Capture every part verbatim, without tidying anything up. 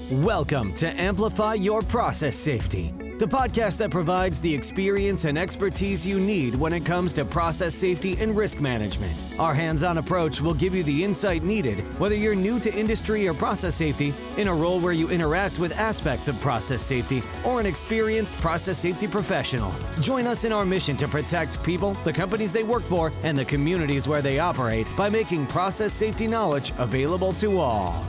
Welcome to Amplify Your Process Safety, the podcast that provides the experience and expertise you need when it comes to process safety and risk management. Our hands-on approach will give you the insight needed, whether you're new to industry or process safety, in a role where you interact with aspects of process safety, or an experienced process safety professional. Join us in our mission to protect people, the companies they work for, and the communities where they operate by making process safety knowledge available to all.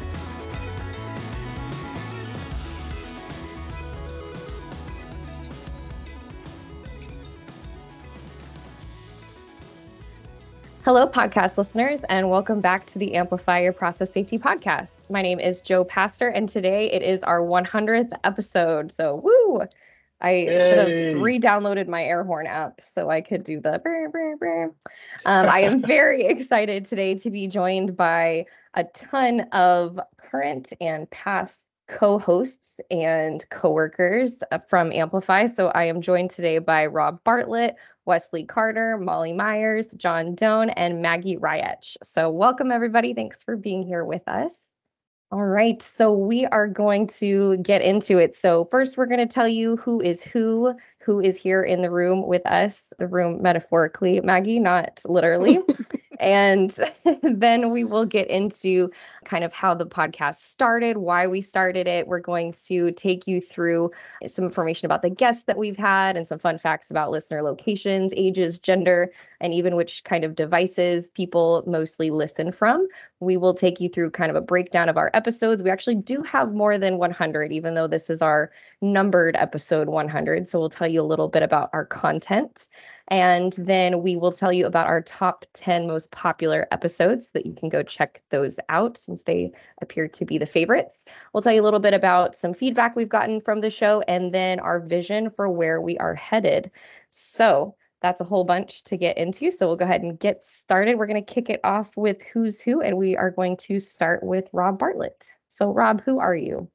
Hello, podcast listeners, and welcome back to the Amplify Your Process Safety podcast. My name is Jo Pastor, and today it is our one hundredth episode. So, woo! I Yay. should have re-downloaded my air horn app so I could do the brr, brr, brr. Um, I am very excited today to be joined by a ton of current and past co-hosts and coworkers from Amplify. So I am joined today by Rob Bartlett, Wesley Carter, Molly Myers, John Doan, and Maggie Ryetch. So welcome, everybody. Thanks for being here with us. All right, so we are going to get into it. So first, we're going to tell you who is who, who is here in the room with us, the room metaphorically, Maggie, not literally. And then we will get into kind of how the podcast started, why we started it. We're going to take you through some information about the guests that we've had and some fun facts about listener locations, ages, gender, and even which kind of devices people mostly listen from. We will take you through kind of a breakdown of our episodes. We actually do have more than one hundred, even though this is our numbered episode one hundred. So we'll tell you a little bit about our content. And then we will tell you about our top ten most popular episodes so that you can go check those out since they appear to be the favorites. We'll tell you a little bit about some feedback we've gotten from the show and then our vision for where we are headed. So that's a whole bunch to get into. So we'll go ahead and get started. We're going to kick it off with who's who, and we are going to start with Rob Bartlett. So Rob, who are you?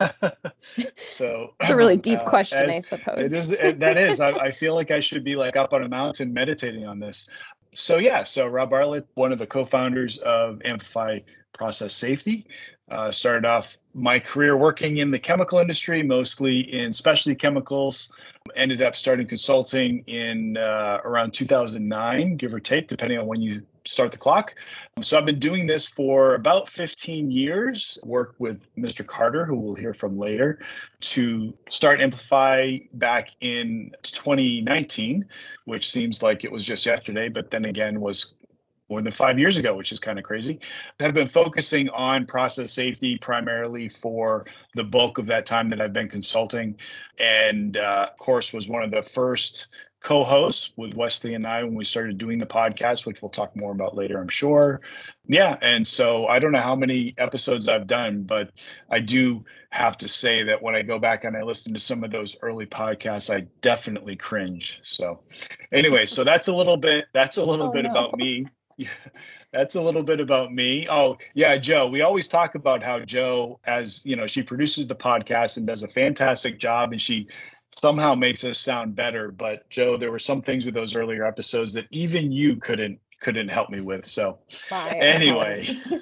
So it's a really deep uh, question, as, I suppose. It is. It, that is. I, I feel like I should be like up on a mountain meditating on this. So yeah. So Rob Bartlett, one of the co-founders of Amplify Process Safety, uh, started off my career working in the chemical industry, mostly in specialty chemicals. Ended up starting consulting in uh, around two thousand nine, give or take, depending on when you start the clock. So I've been doing this for about fifteen years, worked with Mister Carter, who we'll hear from later, to start Amplify back in twenty nineteen, which seems like it was just yesterday, but then again was more than five years ago, which is kind of crazy. I've been focusing on process safety primarily for the bulk of that time that I've been consulting. And uh, of course, was one of the first co-hosts with Wesley and I when we started doing the podcast, which we'll talk more about later, I'm sure. Yeah. And so I don't know how many episodes I've done, but I do have to say that when I go back and I listen to some of those early podcasts, I definitely cringe. So anyway, so that's a little bit, that's a little Oh, bit no. about me. Yeah, that's a little bit about me. Oh, yeah, Jo, we always talk about how Jo, as you know, she produces the podcast and does a fantastic job, and she somehow makes us sound better. But Jo, there were some things with those earlier episodes that even you couldn't couldn't help me with. So My anyway.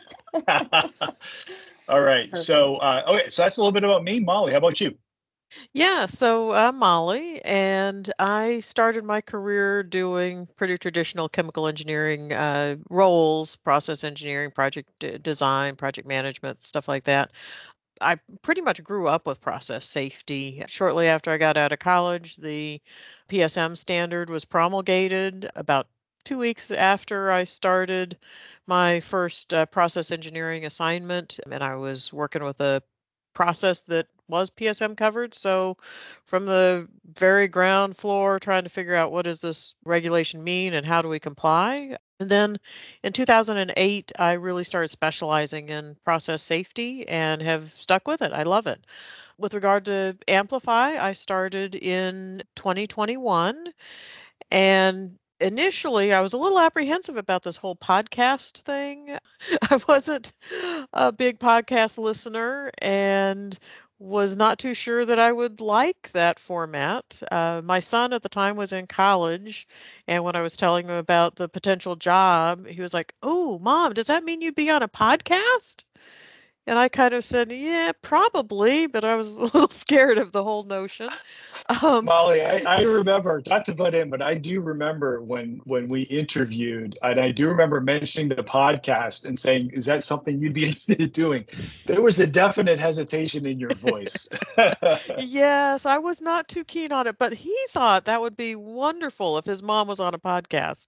All right. Perfect. So uh, okay, so that's a little bit about me. Molly, how about you? Yeah, so I'm Molly, and I started my career doing pretty traditional chemical engineering uh, roles, process engineering, project d- design, project management, stuff like that. I pretty much grew up with process safety. Shortly after I got out of college, the P S M standard was promulgated. About two weeks after I started my first uh, process engineering assignment, and I was working with a process that was P S M covered. So from the very ground floor, trying to figure out what does this regulation mean and how do we comply. And then in two thousand eight, I really started specializing in process safety and have stuck with it. I love it. With regard to Amplify, I started in twenty twenty-one, and initially I was a little apprehensive about this whole podcast thing. I wasn't a big podcast listener and was not too sure that I would like that format. Uh, my son at the time was in college, and when I was telling him about the potential job, he was like, "Oh, Mom, does that mean you'd be on a podcast?" And I kind of said, yeah, probably, but I was a little scared of the whole notion. Um, Molly, I, I remember, not to butt in, but I do remember when when we interviewed, and I do remember mentioning the podcast and saying, is that something you'd be interested in doing? There was a definite hesitation in your voice. Yes, I was not too keen on it, but he thought that would be wonderful if his mom was on a podcast.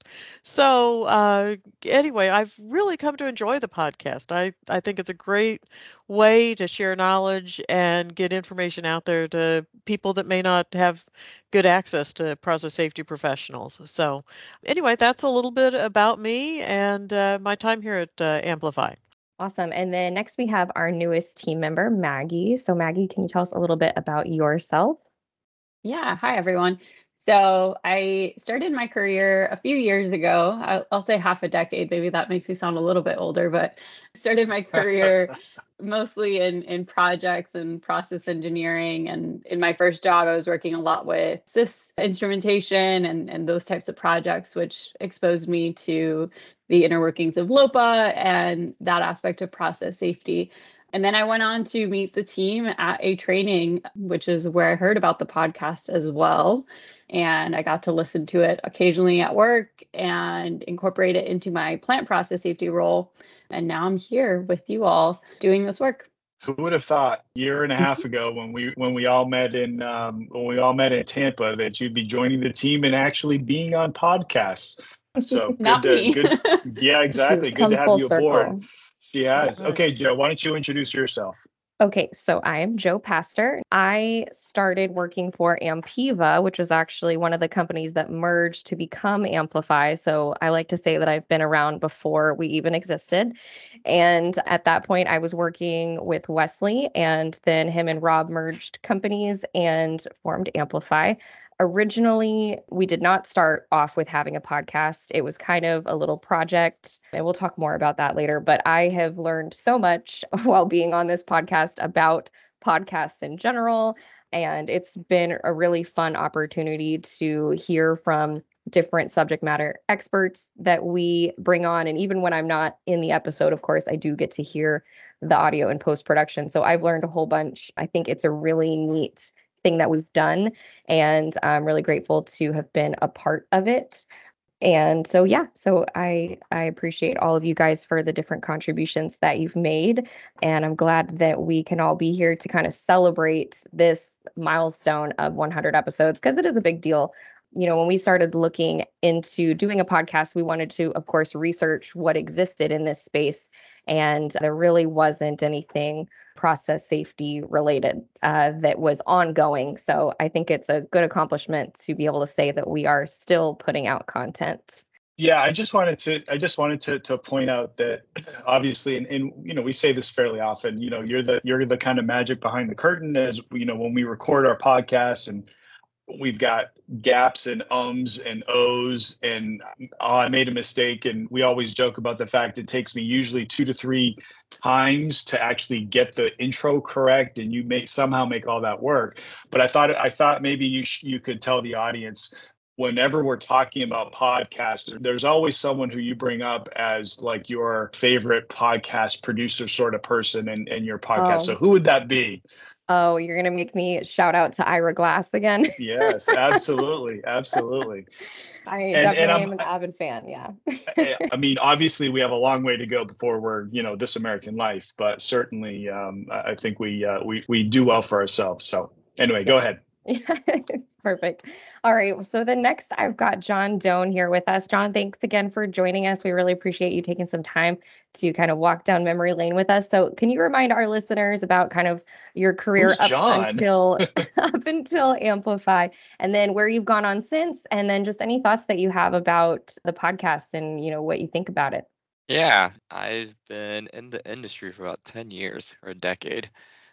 So uh, anyway, I've really come to enjoy the podcast. I, I think it's a great way to share knowledge and get information out there to people that may not have good access to process safety professionals. So anyway, that's a little bit about me and uh, my time here at uh, Amplify. Awesome. And then next we have our newest team member, Maggie. So Maggie, can you tell us a little bit about yourself? Yeah. Hi, everyone. So I started my career a few years ago. I'll, I'll say half a decade. Maybe that makes me sound a little bit older, but started my career mostly in, in projects and process engineering. And in my first job, I was working a lot with sys instrumentation and, and those types of projects, which exposed me to the inner workings of LOPA and that aspect of process safety. And then I went on to meet the team at a training, which is where I heard about the podcast as well. And I got to listen to it occasionally at work and incorporate it into my plant process safety role. And now I'm here with you all doing this work. Who would have thought a year and a half ago when we when we all met in um, when we all met in Tampa that you'd be joining the team and actually being on podcasts? So good Not to me. good. Yeah, exactly. She's Good to come full have you aboard. circle. She has. Okay, Joe, why don't you introduce yourself? Okay, so I am Joe Pastor. I started working for Ampiva, which is actually one of the companies that merged to become Amplify. So I like to say that I've been around before we even existed. And at that point, I was working with Wesley, and then him and Rob merged companies and formed Amplify. Originally, we did not start off with having a podcast. It was kind of a little project, and we'll talk more about that later. But I have learned so much while being on this podcast about podcasts in general. And it's been a really fun opportunity to hear from different subject matter experts that we bring on. And even when I'm not in the episode, of course, I do get to hear the audio and post-production. So I've learned a whole bunch. I think it's a really neat thing that we've done, and I'm really grateful to have been a part of it. And so yeah, so I I appreciate all of you guys for the different contributions that you've made, and I'm glad that we can all be here to kind of celebrate this milestone of one hundred episodes, because it is a big deal. You know, when we started looking into doing a podcast, we wanted to, of course, research what existed in this space. And there really wasn't anything process safety related uh, that was ongoing. So I think it's a good accomplishment to be able to say that we are still putting out content. Yeah, I just wanted to I just wanted to to point out that obviously, and, and you know, we say this fairly often, you know, you're the you're the kind of magic behind the curtain, as you know, when we record our podcasts and we've got gaps and ums and ohs and oh, I made a mistake. And we always joke about the fact it takes me usually two to three times to actually get the intro correct, and you make somehow make all that work. But I thought I thought maybe you sh- you could tell the audience, whenever we're talking about podcasts, there's always someone who you bring up as like your favorite podcast producer sort of person in, in your podcast. Oh. So who would that be? Oh, you're going to make me shout out to Ira Glass again? Yes, absolutely. Absolutely. I And- definitely and I'm- am an avid fan. Yeah. I mean, obviously, we have a long way to go before we're, you know, This American Life, but certainly, um, I I think we uh, we we do well for ourselves. So, anyway, go ahead. Yeah, perfect. All right. So the next I've got John Doan here with us. John, thanks again for joining us. We really appreciate you taking some time to kind of walk down memory lane with us. So can you remind our listeners about kind of your career Who's up John? until up until Amplify, and then where you've gone on since, and then just any thoughts that you have about the podcast and, you know, what you think about it? Yeah, I've been in the industry for about ten years or a decade.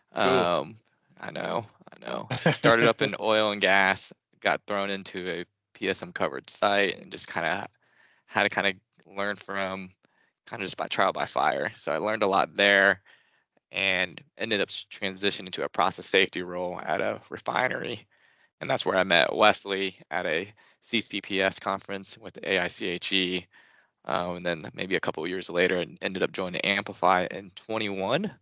Um, I know, I know. Started up in oil and gas, got thrown into a P S M covered site, and just kind of had to kind of learn from kind of just by trial by fire. So I learned a lot there and ended up transitioning to a process safety role at a refinery. And that's where I met Wesley at a C C P S conference with the A I C H E. Um, and then maybe a couple of years later, and ended up joining Amplify in twenty-one.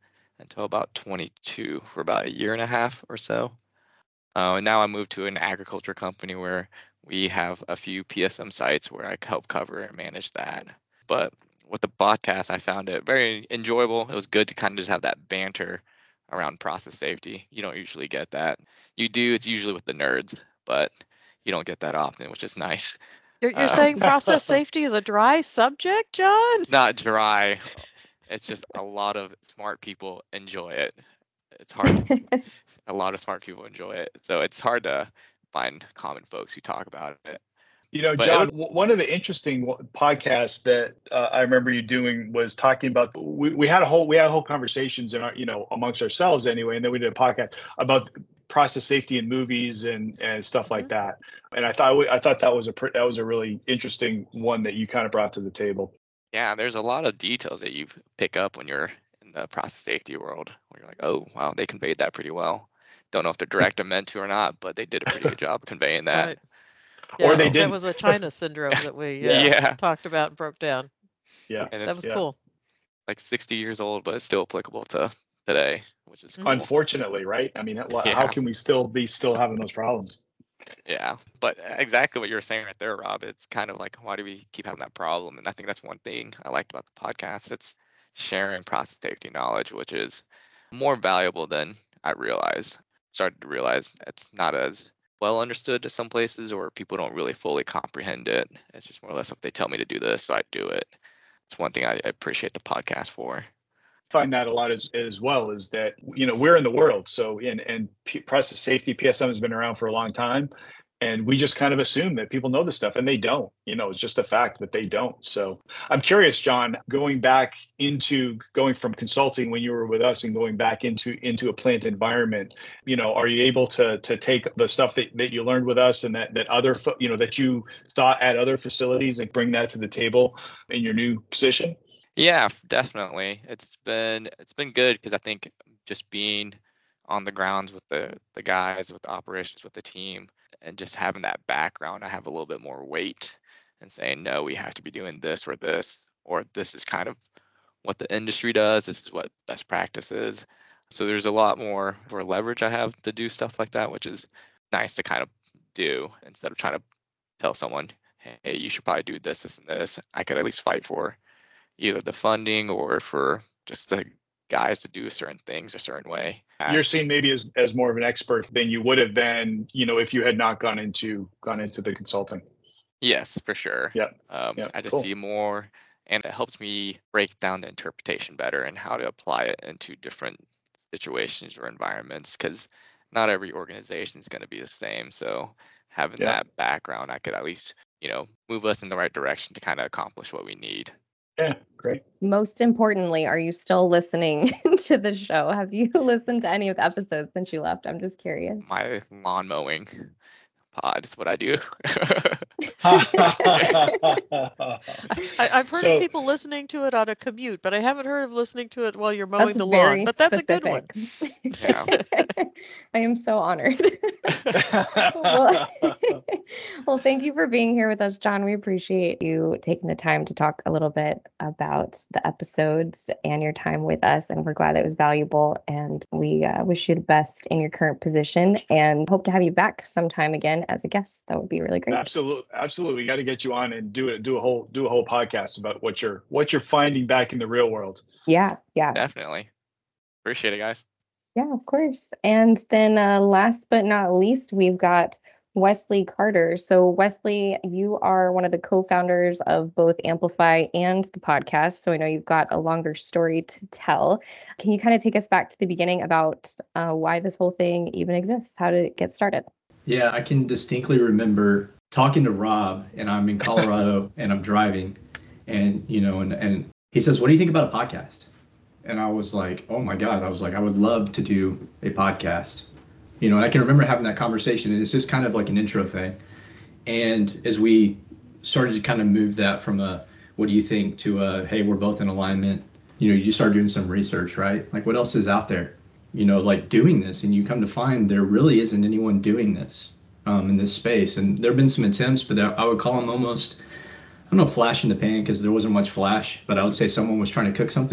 until about twenty-two for about a year and a half or so. Uh, and now I moved to an agriculture company where we have a few P S M sites where I help cover and manage that. But with the podcast, I found it very enjoyable. It was good to kind of just have that banter around process safety. You don't usually get that. You do, it's usually with the nerds, but you don't get that often, which is nice. You're, you're Um, saying process safety is a dry subject, John? Not dry. It's just a lot of smart people enjoy it. It's hard. A lot of smart people enjoy it. So it's hard to find common folks who talk about it. You know, But it John, was- w- one of the interesting w- podcasts that uh, I remember you doing was talking about, we, we had a whole, we had whole conversations in our, you know, amongst ourselves anyway. And then we did a podcast about process safety in movies and, and stuff like that. And I thought, I thought that was a, pr- that was a really interesting one that you kind of brought to the table. Yeah, there's a lot of details that you pick up when you're in the process safety world where you're like, oh, wow, they conveyed that pretty well. Don't know if the director meant to or not, but they did a pretty good job of conveying that. Right. Or Yeah, they That didn't. was a China syndrome that we uh, Yeah. talked about and broke down. Yeah. And That it's was yeah. cool. like sixty years old, but it's still applicable to today, which is Mhm. cool. Unfortunately, right? I mean, how Yeah. can we still be still having those problems? Yeah, but exactly what you were saying right there, Rob. It's kind of like, why do we keep having that problem? And I think that's one thing I liked about the podcast. It's sharing process safety knowledge, which is more valuable than I realized. Started to realize it's not as well understood to some places, or people don't really fully comprehend it. It's just more or less if they tell me to do this, so I do it. It's one thing I I appreciate the podcast for. Find that a lot as, as well is that, you know, we're in the world. So in and P- process safety, P S M has been around for a long time. And we just kind of assume that people know this stuff, and they don't. You know, it's just a fact that they don't. So I'm curious, John, going back into going from consulting when you were with us and going back into into a plant environment, you know, are you able to to take the stuff that, that you learned with us and that that other, fo- you know, that you thought at other facilities and bring that to the table in your new position? Yeah, f- definitely. It's been it's been good because I think just being on the grounds with the the guys, with the operations, with the team, and just having that background, I have a little bit more weight and saying, no, we have to be doing this or this, or this is kind of what the industry does. This is what best practice is. So there's a lot more more leverage I have to do stuff like that, which is nice to kind of do instead of trying to tell someone, hey, you should probably do this, this, and this. I could at least fight for either the funding or for just the guys to do certain things a certain way. You're seen maybe as, as more of an expert than you would have been, you know, if you had not gone into gone into the consulting. Yes, for sure. Yeah. Um, Yeah, I just cool. see more, and it helps me break down the interpretation better and how to apply it into different situations or environments, because not every organization is going to be the same. So having Yeah. that background, I could at least, you know, move us in the right direction to kind of accomplish what we need. Yeah, great. Most importantly, are you still listening to the show? Have you listened to any of the episodes since you left? I'm just curious. My lawn mowing pod is what I do. I, I've heard So- of people listening to it on a commute, but I haven't heard of listening to it while you're mowing That's the very lawn. But that's a good one. specific. Yeah. I am so honored. well, well, thank you for being here with us, John. We appreciate you taking the time to talk a little bit about the episodes and your time with us. And we're glad it was valuable. And we uh, wish you the best in your current position and hope to have you back sometime again as a guest. That would be really great. Absolutely, absolutely. We got to get you on and do it, do a whole, do a whole podcast about what you're, what you're finding back in the real world. Yeah, yeah. Definitely. Appreciate it, guys. Yeah, of course. And then uh, last but not least, we've got Wesley Carter. So Wesley, you are one of the co-founders of both Amplify and the podcast. So I know you've got a longer story to tell. Can you kind of take us back to the beginning about uh, why this whole thing even exists? How did it get started? Yeah, I can distinctly remember talking to Rob, and I'm in Colorado and I'm driving, and you know, and and he says, "What do you think about a podcast?" And I was like, "Oh my God!" I was like, "I would love to do a podcast," you know. And I can remember having that conversation, and it's just kind of like an intro thing. And as we started to kind of move that from a "What do you think?" to a "Hey, we're both in alignment," you know, you just start doing some research, right? Like, what else is out there? You know, like doing this, and you come to find there really isn't anyone doing this um, in this space. And there have been some attempts, but I would call them almost, I don't know, flash in the pan, because there wasn't much flash, but I would say someone was trying to cook something,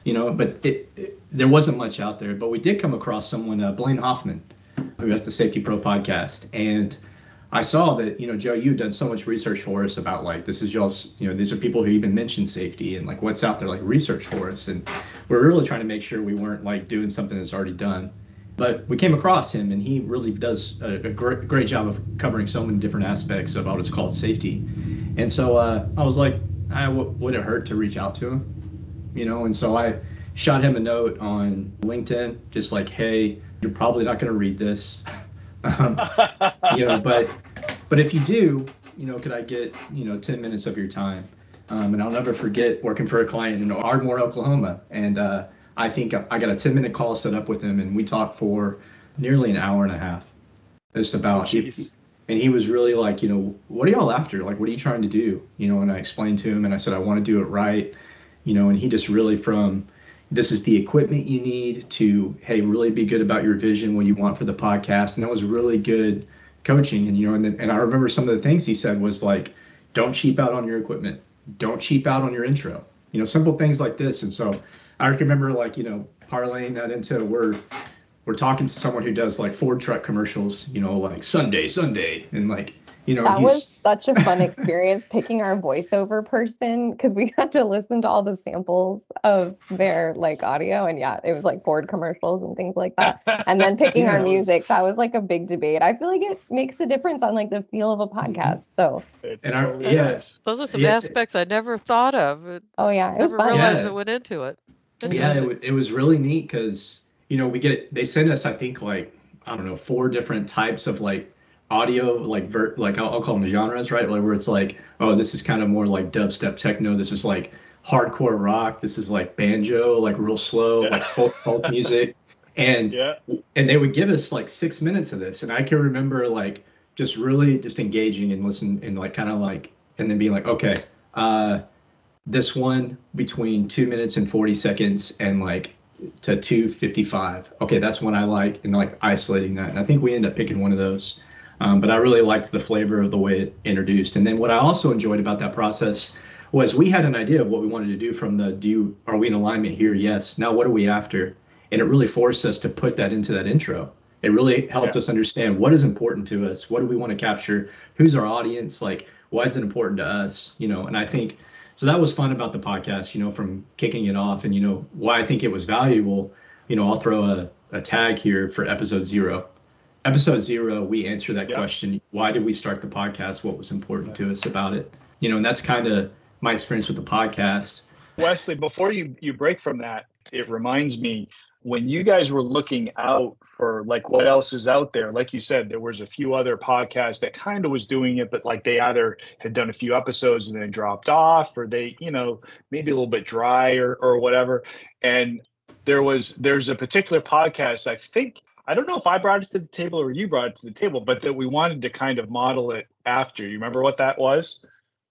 you know, but it, it there wasn't much out there. But we did come across someone, uh, Blaine Hoffman, who has the Safety Pro podcast, and I saw that, you know, Joe, you've done so much research for us about like, this is y'all's, you know, these are people who even mention safety and like what's out there, like research for us. And we're really trying to make sure we weren't like doing something that's already done. But we came across him, and he really does a, a great, great job of covering so many different aspects of what is called safety. And so uh, I was like, I w- would it hurt to reach out to him? You know, and so I shot him a note on LinkedIn, just like, hey, you're probably not going to read this. Um, you know, but but if you do, you know, could I get, you know, ten minutes of your time? Um, and I'll never forget working for a client in Ardmore, Oklahoma. And uh, I think I got a ten minute call set up with him, and we talked for nearly an hour and a half. Just about, oh, he, and he was really like, you know, what are y'all after? Like, what are you trying to do? You know, and I explained to him, and I said, I want to do it right. You know, and he just really from, this is the equipment you need, to, hey, really be good about your vision, what you want for the podcast. And that was really good coaching. And, you know, and, then, and I remember some of the things he said was like, don't cheap out on your equipment. Don't cheap out on your intro. You know, simple things like this. And so I remember like, you know, parlaying that into we're, we're talking to someone who does like Ford truck commercials, you know, like Sunday, Sunday. And like, you know, that he's... was such a fun experience picking our voiceover person, because we got to listen to all the samples of their like audio, and yeah, it was like Ford commercials and things like that. And then picking Yeah, our it was- music, that was like a big debate. I feel like it makes a difference on like the feel of a podcast. So It And our- totally yeah. does. Those are some Yeah. aspects I never thought of. It, oh yeah, it was never fun. realized Yeah. it went into it. Yeah, it, Interesting. wa- it was really neat because, you know, we get, they send us, I think, like, I don't know, four different types of like audio, like, ver- like I'll, I'll call them genres, right? Like, where it's like, oh, this is kind of more like dubstep techno. This is like hardcore rock. This is like banjo, like real slow, Yeah. like folk, folk music. And, Yeah. and they would give us like six minutes of this. And I can remember like just really just engaging and listen and like kind of like, and then being like, okay, uh, this one between two minutes and forty seconds and like to two fifty-five. Okay, that's one I like, and like isolating that. And I think we ended up picking one of those. Um, but I really liked the flavor of the way it introduced. And then what I also enjoyed about that process was we had an idea of what we wanted to do from the, do you, are we in alignment here? Yes. Now what are we after? And it really forced us to put that into that intro. It really helped Yeah. us understand what is important to us. What do we want to capture? Who's our audience? Like, why is it important to us? You know, and I think, so that was fun about the podcast, you know, from kicking it off, and, you know, why I think it was valuable. You know, I'll throw a, a tag here for episode zero. Episode zero, we answer that Yep. question. Why did we start the podcast? What was important to us about it? You know, and that's kind of my experience with the podcast. Wesley, before you, you break from that, it reminds me when you guys were looking out for like what else is out there, like you said, there was a few other podcasts that kind of was doing it, but like they either had done a few episodes and then dropped off, or they, you know, maybe a little bit dry or, or whatever. And there was, there's a particular podcast, I think, I don't know if I brought it to the table or you brought it to the table, but that we wanted to kind of model it after. You remember what that was?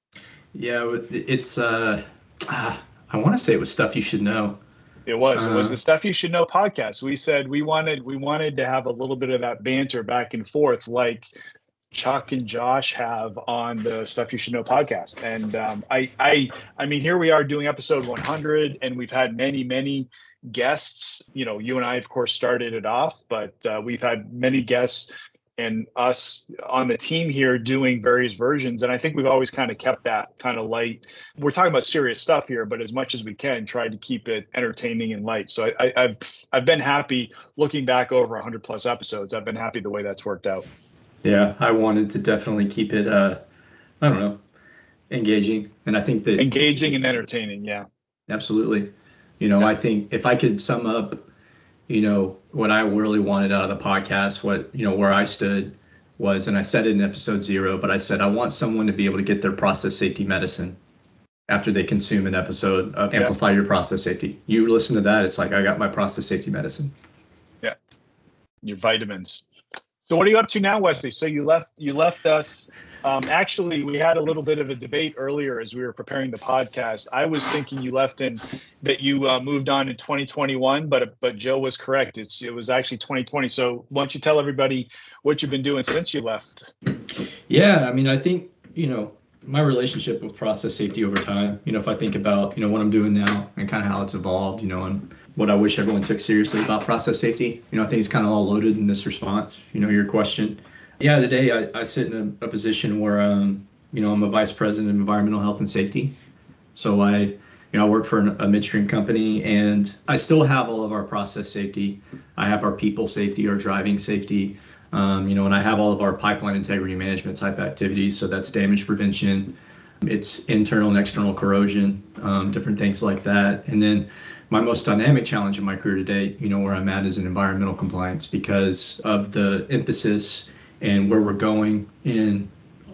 Yeah, it's, uh, ah, I want to say it was Stuff You Should Know. It was. It was Uh, the Stuff You Should Know podcast. We said we wanted we wanted to have a little bit of that banter back and forth, like Chuck and Josh have on the Stuff You Should Know podcast. And um, I, I, I mean, here we are doing episode one hundred, and we've had many, many guests. You know, you and I, of course, started it off, but uh, we've had many guests and us on the team here doing various versions. And I think we've always kind of kept that kind of light. We're talking about serious stuff here, but as much as we can, try to keep it entertaining and light. So I, I, I've I've been happy looking back over one hundred plus episodes. I've been happy the way that's worked out. Yeah, I wanted to definitely keep it, uh, I don't know, engaging. And I think that Engaging and entertaining. Yeah. absolutely. You know, Yeah. I think if I could sum up, you know, what I really wanted out of the podcast, what, you know, where I stood was, and I said it in episode zero, but I said, I want someone to be able to get their process safety medicine after they consume an episode of Yeah. Amplify Your Process Safety. You listen to that, it's like, I got my process safety medicine. Yeah. Your vitamins. So what are you up to now, Wesley? So you left you left us. Um, actually, we had a little bit of a debate earlier as we were preparing the podcast. I was thinking you left in that you uh, moved on in twenty twenty-one, but but Joe was correct. It's it was actually twenty twenty. So why don't you tell everybody what you've been doing since you left? Yeah, I mean, I think, you know, My relationship with process safety over time, you know, if I think about, you know, what I'm doing now and kind of how it's evolved, you know, and what I wish everyone took seriously about process safety, you know, I think it's kind of all loaded in this response, you know, your question. Yeah, today I, I sit in a, a position where, um, you know, I'm a vice president of environmental health and safety. So I, you know, I work for an, a midstream company, and I still have all of our process safety. I have our people safety, our driving safety, um, you know, and I have all of our pipeline integrity management type activities. So that's damage prevention, it's internal and external corrosion, um, different things like that. And then my most dynamic challenge in my career today, you know, where I'm at is in environmental compliance, because of the emphasis and where we're going in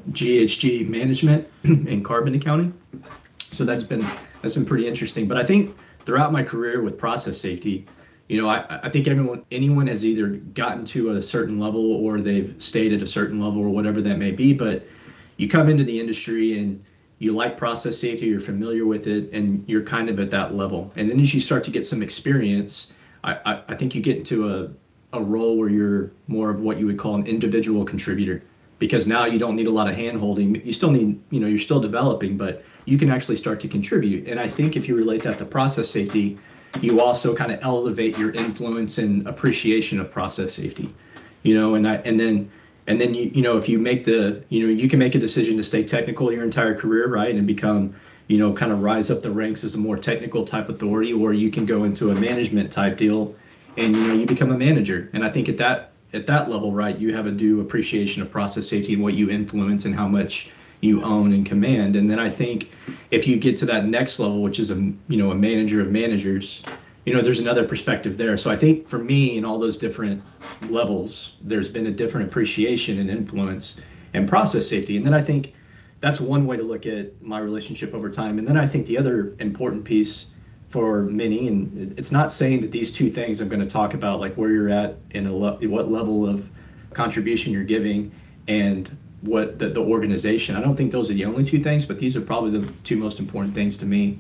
G H G management and carbon accounting. So that's been that's been pretty interesting. But I think throughout my career with process safety, you know, I, I think everyone anyone has either gotten to a certain level or they've stayed at a certain level or whatever that may be. But you come into the industry and you like process safety, you're familiar with it, and you're kind of at that level. And then as you start to get some experience, I, I, I think you get into a, a role where you're more of what you would call an individual contributor, because now you don't need a lot of hand holding. You still need, you know, you're still developing, but you can actually start to contribute. And I think if you relate that to process safety, you also kind of elevate your influence and appreciation of process safety, you know, and I, and then, and then, you, you know, if you make the, you know, you can make a decision to stay technical your entire career, right, and become, you know, kind of rise up the ranks as a more technical type authority, or you can go into a management type deal and, you know, you become a manager. And I think at that, at that level, right, you have a due appreciation of process safety and what you influence and how much you own and command. And then I think if you get to that next level, which is a, you know, a manager of managers, you know, there's another perspective there. So I think for me, in all those different levels, there's been a different appreciation and influence and process safety. And then I think that's one way to look at my relationship over time. And then I think the other important piece for many, and it's not saying that these two things I'm going to talk about, like where you're at in a le- what level of contribution you're giving and what the, the organization, I don't think those are the only two things, but these are probably the two most important things to me,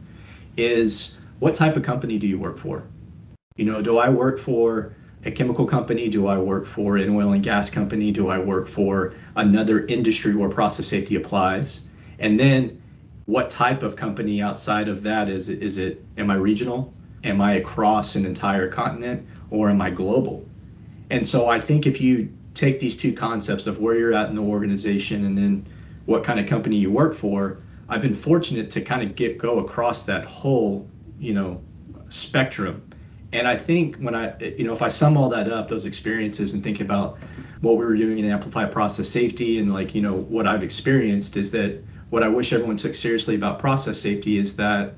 is what type of company do you work for? You know, do I work for a chemical company? Do I work for an oil and gas company? Do I work for another industry where process safety applies? And then what type of company outside of that is it? Is it, am I regional? Am I across an entire continent, or am I global? And so I think if you take these two concepts of where you're at in the organization and then what kind of company you work for, I've been fortunate to kind of get go across that whole, you know, spectrum. And I think when I, you know, if I sum all that up, those experiences, and think about what we were doing in Amplify Process Safety and, like, you know, what I've experienced, is that what I wish everyone took seriously about process safety is that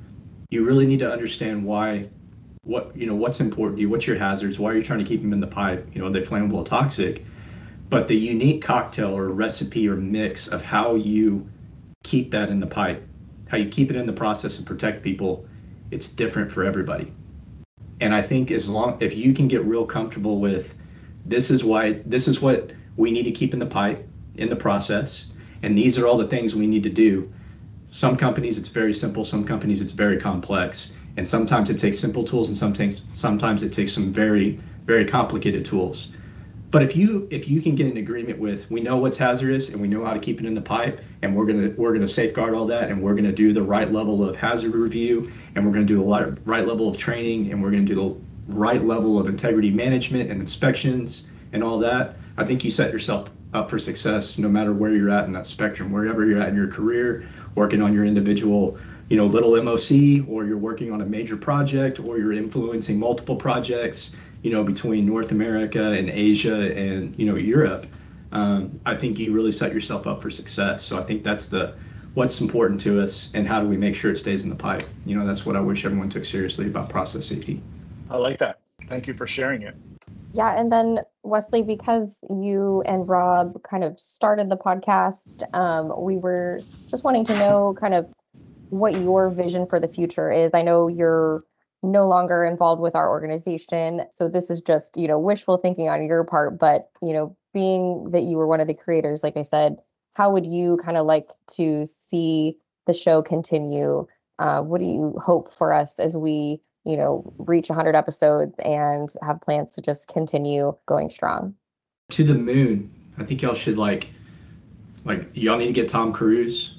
you really need to understand why, what, you know, what's important to you, what's your hazards, why are you trying to keep them in the pipe, you know, are they flammable or toxic? But the unique cocktail or recipe or mix of how you keep that in the pipe, how you keep it in the process and protect people, it's different for everybody. And I think as long, if you can get real comfortable with, this is why, this is what we need to keep in the pipe, in the process, and these are all the things we need to do. Some companies it's very simple, some companies it's very complex, and sometimes it takes simple tools, and sometimes sometimes it takes some very, very complicated tools. But if you if you can get an agreement with, we know what's hazardous and we know how to keep it in the pipe, and we're gonna we're gonna safeguard all that, and we're gonna do the right level of hazard review, and we're gonna do the right level of training, and we're gonna do the right level of integrity management and inspections and all that, I think you set yourself up for success no matter where you're at in that spectrum, wherever you're at in your career, working on your individual, you know, little M O C, or you're working on a major project, or you're influencing multiple projects, you know, between North America and Asia and, you know, Europe. Um, I think you really set yourself up for success. So I think that's the, what's important to us, and how do we make sure it stays in the pipe? You know, that's what I wish everyone took seriously about process safety. I like that. Thank you for sharing it. Yeah, and then Wesley, because you and Rob kind of started the podcast, um, we were just wanting to know kind of what your vision for the future is. I know you're no longer involved with our organization, so this is just, you know, wishful thinking on your part, but, you know, being that you were one of the creators, like I said, how would you kind of like to see the show continue? Uh, what do you hope for us as we, you know, reach one hundred episodes and have plans to just continue going strong? To the moon. I think y'all should like, like y'all need to get Tom Cruise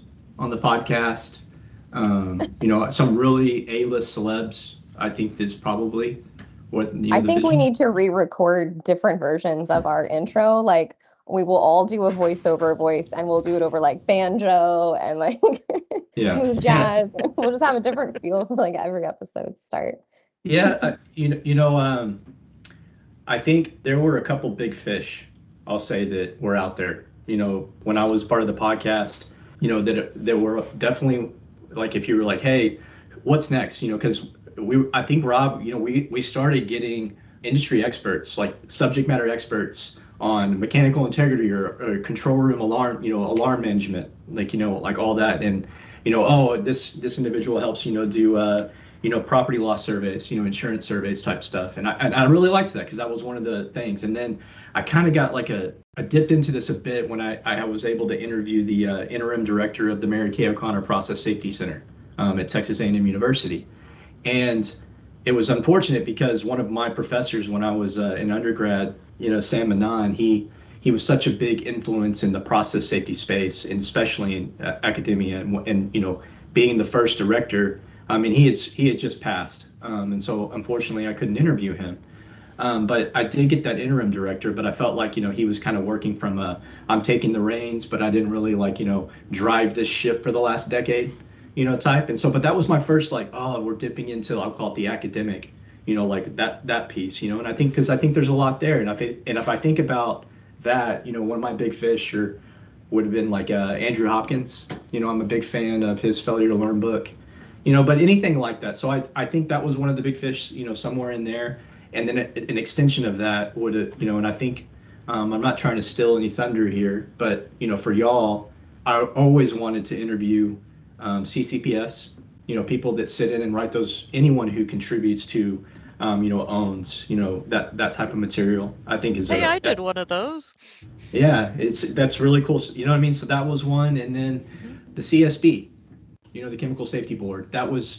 on the podcast. Um, you know, some really A-list celebs. I think that's probably what you know, I the think we vision. need to re-record different versions of our intro. Like we will all do a voiceover voice, and we'll do it over like banjo and like Yeah. smooth jazz. We'll just have a different feel for like every episode start. Yeah, uh, you know, you know, um, I think there were a couple big fish, I'll say, that were out there. You know, when I was part of the podcast, you know, that there were definitely, like, if you were like, hey, what's next? You know, because we, I think Rob, you know, we we started getting industry experts, like subject matter experts on mechanical integrity or, or control room alarm, you know, alarm management, like, you know, like all that, and you know, oh, this this individual helps, you know, do. Uh, you know, property loss surveys, you know, insurance surveys type stuff. And I, and I really liked that because that was one of the things. And then I kind of got like a, I dipped into this a bit when I, I was able to interview the uh, interim director of the Mary Kay O'Connor Process Safety Center um, at Texas A and M University. And it was unfortunate because one of my professors when I was uh, in undergrad, you know, Sam Manan, he, he was such a big influence in the process safety space, and especially in uh, academia and, and, you know, being the first director. I mean, he had he had just passed, um, and so unfortunately I couldn't interview him. Um, but I did get that interim director, but I felt like, you know, he was kind of working from a, I'm taking the reins, but I didn't really like, you know, drive this ship for the last decade, you know, type. And so, but that was my first like, oh, we're dipping into, I'll call it the academic, you know, like that that piece, you know. And I think because I think there's a lot there, and if it, and if I think about that, you know, one of my big fish or would have been like uh, Andrew Hopkins. You know, I'm a big fan of his Failure to Learn book. You know, but anything like that. So I, I think that was one of the big fish, you know, somewhere in there. And then a, an extension of that would, you know, and I think um, I'm not trying to steal any thunder here, but, you know, for y'all, I always wanted to interview um, C C P S, you know, people that sit in and write those, anyone who contributes to, um, you know, owns, you know, that, that type of material, I think is. Hey, a, I did that, one of those. Yeah, it's, that's really cool. You know what I mean? So that was one. And then mm-hmm. the C S B. You know, the Chemical Safety Board. That was,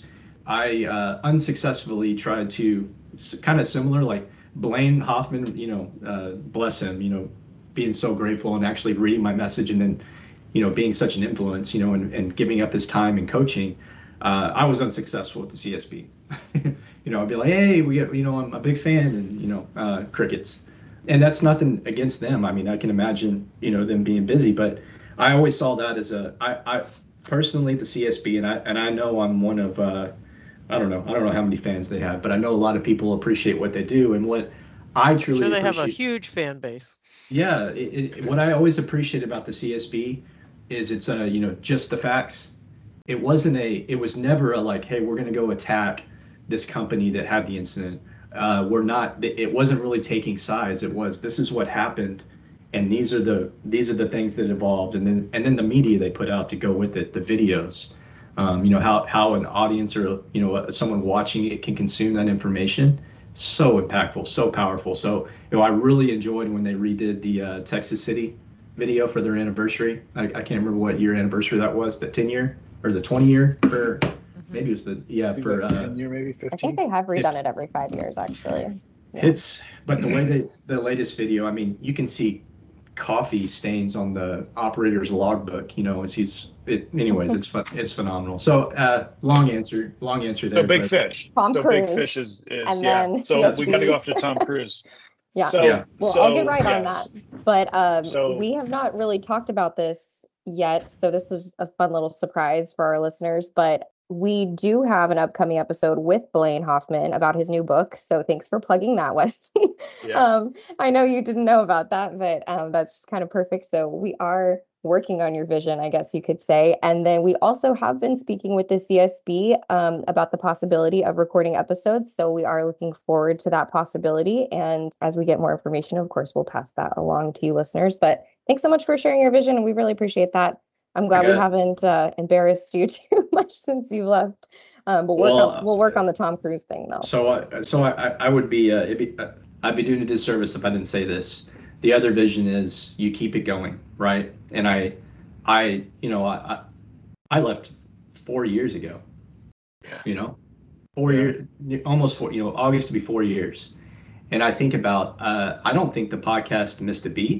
I uh, unsuccessfully tried to, kind of similar, like Blaine Hoffman, you know, uh, bless him, you know, being so grateful and actually reading my message and then, you know, being such an influence, you know, and, and giving up his time and coaching. Uh, I was unsuccessful with the C S B. You know, I'd be like, hey, we get, you know, I'm a big fan, and, you know, uh, crickets. And that's nothing against them. I mean, I can imagine, you know, them being busy, but I always saw that as a, I, I, personally, the C S B, and I and I know I'm one of, uh, I don't know, I don't know how many fans they have, but I know a lot of people appreciate what they do, and what I truly sure they appreciate. have a huge fan base. Yeah, it, it, what I always appreciate about the C S B is it's uh, you know, just the facts. It wasn't a, it was never a like, hey, we're gonna go attack this company that had the incident. Uh, we're not. It wasn't really taking sides. It was, this is what happened. And these are the these are the things that evolved, and then and then the media they put out to go with it, the videos, um, you know, how how an audience or, you know, someone watching it can consume that information. So impactful, so powerful. So, you know, I really enjoyed when they redid the uh, Texas City video for their anniversary. I, I can't remember what year anniversary that was, the ten year or the twenty year for mm-hmm. maybe it was the yeah for uh, ten year, maybe fifteen. I think they have redone it every five years actually. Yeah. It's but the way they the latest video, I mean, you can see coffee stains on the operator's logbook, you know, as he's it, anyways, it's fun, it's phenomenal. So uh long answer long answer there. So big but, fish Tom so Cruise. big fish is, is And yeah then so C S B. we got to go after Tom Cruise. Yeah. So, yeah. Well, so, I'll get right on yes. that. But um, So- we have not really talked about this yet. So this is a fun little surprise for our listeners. But we do have an upcoming episode with Blaine Hoffman about his new book. So thanks for plugging that, Wesley. Yeah. um, I know you didn't know about that, but um, that's just kind of perfect. So we are working on your vision, I guess you could say. And then we also have been speaking with the C S B um, about the possibility of recording episodes. So we are looking forward to that possibility. And as we get more information, of course, we'll pass that along to you listeners. But thanks so much for sharing your vision. We really appreciate that. I'm glad we Yeah. haven't uh, embarrassed you too much since you left. Um, but work Well, on, we'll work on the Tom Cruise thing though. So, I, so I, I would be, uh, it'd be, uh, I'd be doing a disservice if I didn't say this. The other vision is you keep it going, right? And I, I, you know, I, I left four years ago. Yeah. You know, four Yeah. years, almost four. You know, August to be four years. And I think about, uh, I don't think the podcast missed a beat.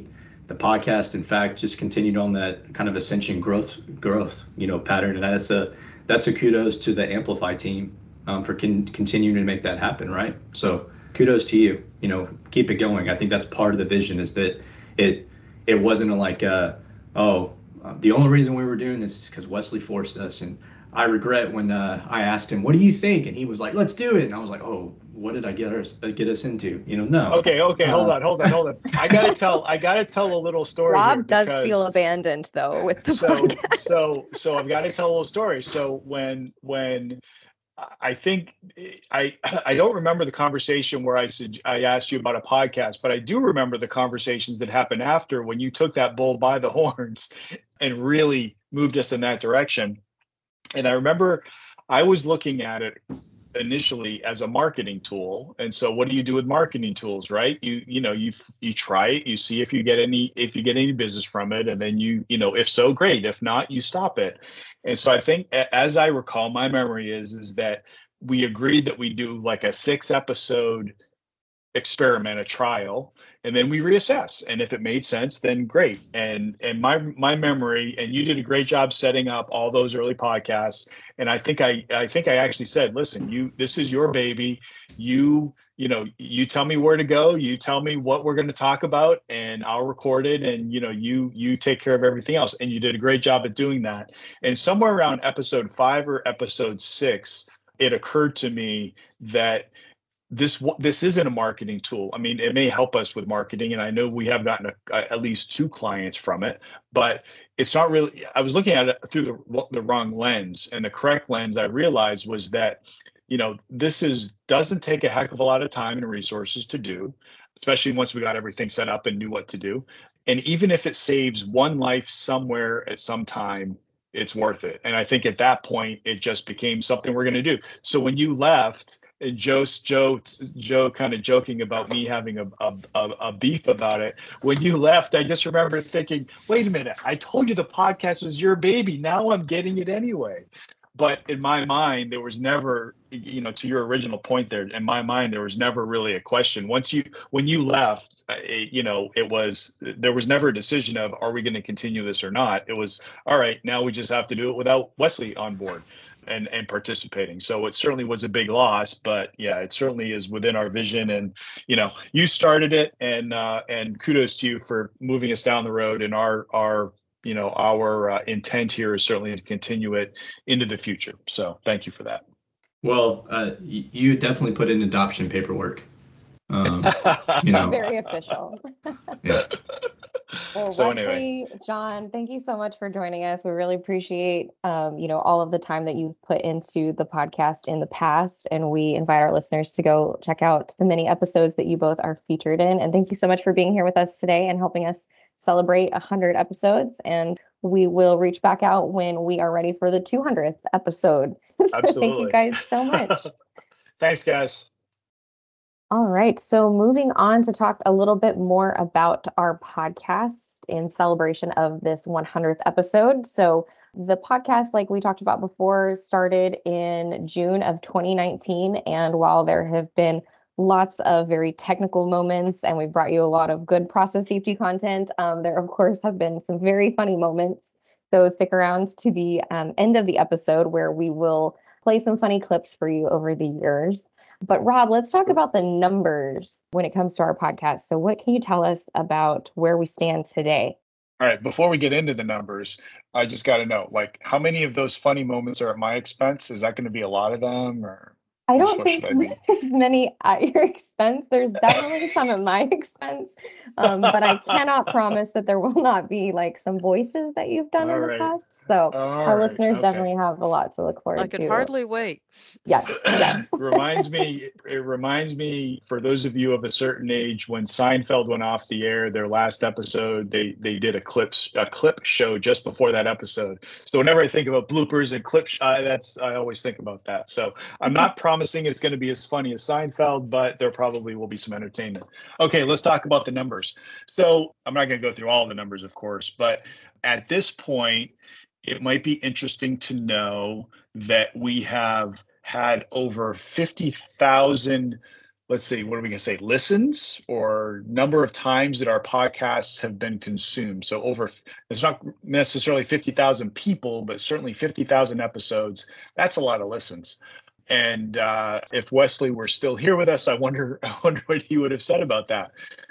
the podcast, in fact, just continued on that kind of ascension growth growth you know pattern, and that's a that's a kudos to the Amplify team um, for con- continuing to make that happen, right? So kudos to you. You know, keep it going. I think that's part of the vision, is that it it wasn't a like uh oh uh, the only reason we were doing this is because Wesley forced us. And I regret when uh, I asked him, what do you think? And he was like, let's do it. And I was like, oh, what did I get us uh, get us into? You know, no. Okay, okay, hold Uh, on, hold on, hold on. I gotta tell, I gotta tell a little story. here Rob does because- feel abandoned though with the so podcast. so so I've got to tell a little story. So when when I think I I don't remember the conversation where I said I asked you about a podcast, but I do remember the conversations that happened after, when you took that bull by the horns and really moved us in that direction. And I remember I was looking at it initially as a marketing tool. And so what do you do with marketing tools, right? You you know, you you try it, you see if you get any if you get any business from it, and then you you know, if so, great. If not, you stop it. And so I think, as I recall, my memory is is that we agreed that we do like a six episode experiment, a trial, and then we reassess. And if it made sense, then great. And and my my memory, and you did a great job setting up all those early podcasts. And I think I I think I actually said, listen, you this is your baby. You you know, you tell me where to go, you tell me what we're going to talk about, and I'll record it. And you know, you you take care of everything else. And you did a great job at doing that. And somewhere around episode five or episode six, it occurred to me that this this isn't a marketing tool. I mean, it may help us with marketing, and I know we have gotten a, a, at least two clients from it, but it's not really. I was looking at it through the the wrong lens, and the correct lens I realized was that, you know, this is doesn't take a heck of a lot of time and resources to do, especially once we got everything set up and knew what to do. And even if it saves one life somewhere at some time, it's worth it. And I think at that point, it just became something we're going to do. So when you left, and Joe, Joe, Joe kind of joking about me having a, a, a beef about it. When you left, I just remember thinking, wait a minute, I told you the podcast was your baby. Now I'm getting it anyway. But in my mind, there was never, you know, to your original point there, in my mind, there was never really a question. Once you, when you left, it, you know, it was, there was never a decision of, are we going to continue this or not? It was, all right, now we just have to do it without Wesley on board and, and participating. So it certainly was a big loss, but yeah, it certainly is within our vision. And, you know, you started it, and, uh, and kudos to you for moving us down the road. And our, our, you know, our uh, intent here is certainly to continue it into the future. So thank you for that. Well, uh, y- you definitely put in adoption paperwork. Um, you know, Very official. yeah. Well, So Wesley, anyway. John, thank you so much for joining us. We really appreciate, um, you know, all of the time that you've put into the podcast in the past, and we invite our listeners to go check out the many episodes that you both are featured in. And thank you so much for being here with us today and helping us celebrate one hundred episodes. And we will reach back out when we are ready for the two hundredth episode. So Absolutely. thank you guys so much. Thanks, guys. All right. So moving on to talk a little bit more about our podcast in celebration of this one hundredth episode. So the podcast, like we talked about before, started in June of twenty nineteen. And while there have been lots of very technical moments, and we brought you a lot of good process safety content, um, there, of course, have been some very funny moments. So stick around to the um, end of the episode, where we will play some funny clips for you over the years. But Rob, let's talk about the numbers when it comes to our podcast. So what can you tell us about where we stand today? All right. Before we get into the numbers, I just got to know, like, how many of those funny moments are at my expense? Is that going to be a lot of them, or? I Just don't what think should I be? there's many at your expense. There's definitely some at my expense, um, but I cannot promise that there will not be like some voices that you've done All in the right. past. So All our right, listeners okay. definitely have a lot to look forward I to. can hardly wait. Yes. yes. reminds me it reminds me for those of you of a certain age, when Seinfeld went off the air, their last episode, they they did a clips a clip show just before that episode. So whenever I think about bloopers and clip uh, that's I always think about that. So I'm not promising it's going to be as funny as Seinfeld, but there probably will be some entertainment. Okay, let's talk about the numbers. So I'm not going to go through all the numbers, of course, but at this point, it might be interesting to know that we have had over fifty thousand let's see, what are we going to say, listens or number of times that our podcasts have been consumed. So over, it's not necessarily fifty thousand people, but certainly fifty thousand episodes. That's a lot of listens. And uh, if Wesley were still here with us, I wonder, I wonder what he would have said about that.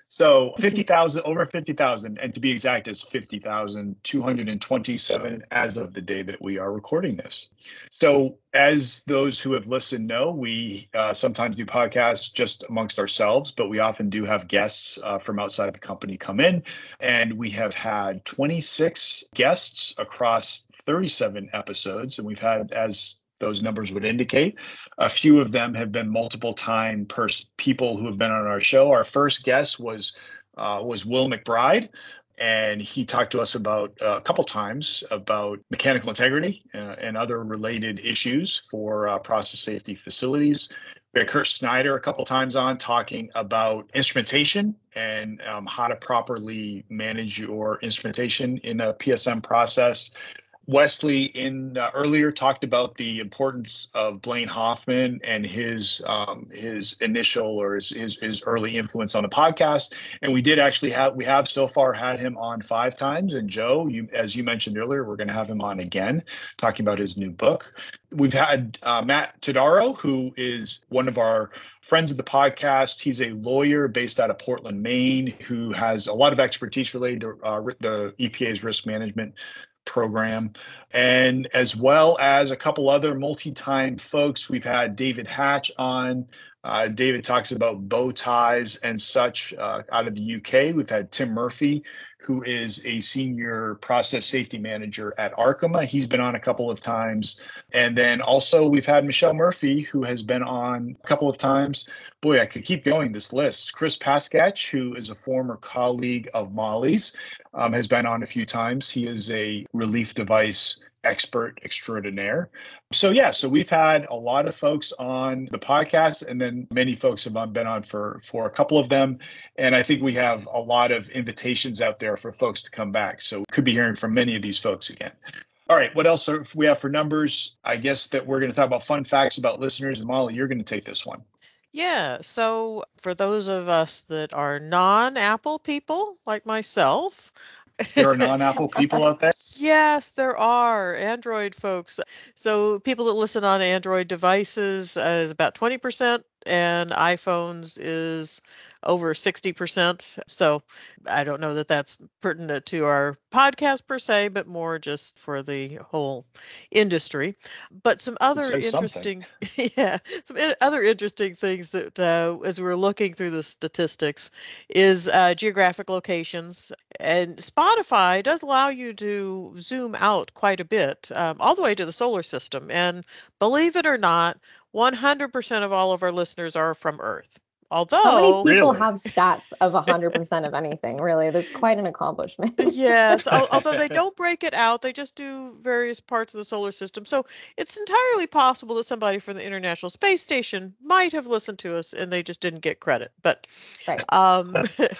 So fifty thousand, over fifty thousand, and to be exact, it's fifty thousand two hundred twenty-seven as of the day that we are recording this. So as those who have listened know, we uh, sometimes do podcasts just amongst ourselves, but we often do have guests uh, from outside the company come in. And we have had twenty-six guests across thirty-seven episodes. And we've had, as those numbers would indicate, a few of them have been multiple time pers- people who have been on our show. Our first guest was uh, was Will McBride, and he talked to us about uh, a couple times about mechanical integrity uh, and other related issues for uh, process safety facilities. We had Kurt Snyder a couple times on talking about instrumentation and um, how to properly manage your instrumentation in a P S M process. Wesley in uh, earlier talked about the importance of Blaine Hoffman and his um, his initial or his, his his early influence on the podcast. And we did actually have we have so far had him on five times. And Joe, you as you mentioned earlier, we're going to have him on again talking about his new book. We've had uh, Matt Todaro, who is one of our friends of the podcast. He's a lawyer based out of Portland, Maine, who has a lot of expertise related to uh, the E P A's risk management program, and as well as a couple other multi-time folks. We've had David Hatch on. Uh, David talks about bow ties and such uh, out of the U K. We've had Tim Murphy, who is a senior process safety manager at Arkema. He's been on a couple of times. And then also we've had Michelle Murphy, who has been on a couple of times. Boy, I could keep going this list. Chris Paskach, who is a former colleague of Molly's, um, has been on a few times. He is a relief device expert extraordinaire. So yeah, so we've had a lot of folks on the podcast, and then many folks have been on for, for a couple of them. And I think we have a lot of invitations out there for folks to come back. So we could be hearing from many of these folks again. All right, what else do we have for numbers? I guess that we're going to talk about fun facts about listeners. And Molly, you're going to take this one. Yeah, so for those of us that are non-Apple people like myself, there are non-Apple people out there? Yes, there are Android folks. So people that listen on Android devices uh, is about twenty percent, and iPhones is over sixty percent. So I don't know that that's pertinent to our podcast per se, but more just for the whole industry. But some other interesting, yeah, some in, other interesting things that uh, as we were looking through the statistics is uh, geographic locations. And Spotify does allow you to zoom out quite a bit, um, all the way to the solar system. And believe it or not, one hundred percent of all of our listeners are from Earth. Although, how many people really? have stats of one hundred percent of anything? Really, that's quite an accomplishment. Yes, although they don't break it out, they just do various parts of the solar system. So it's entirely possible that somebody from the International Space Station might have listened to us and they just didn't get credit. But right. um,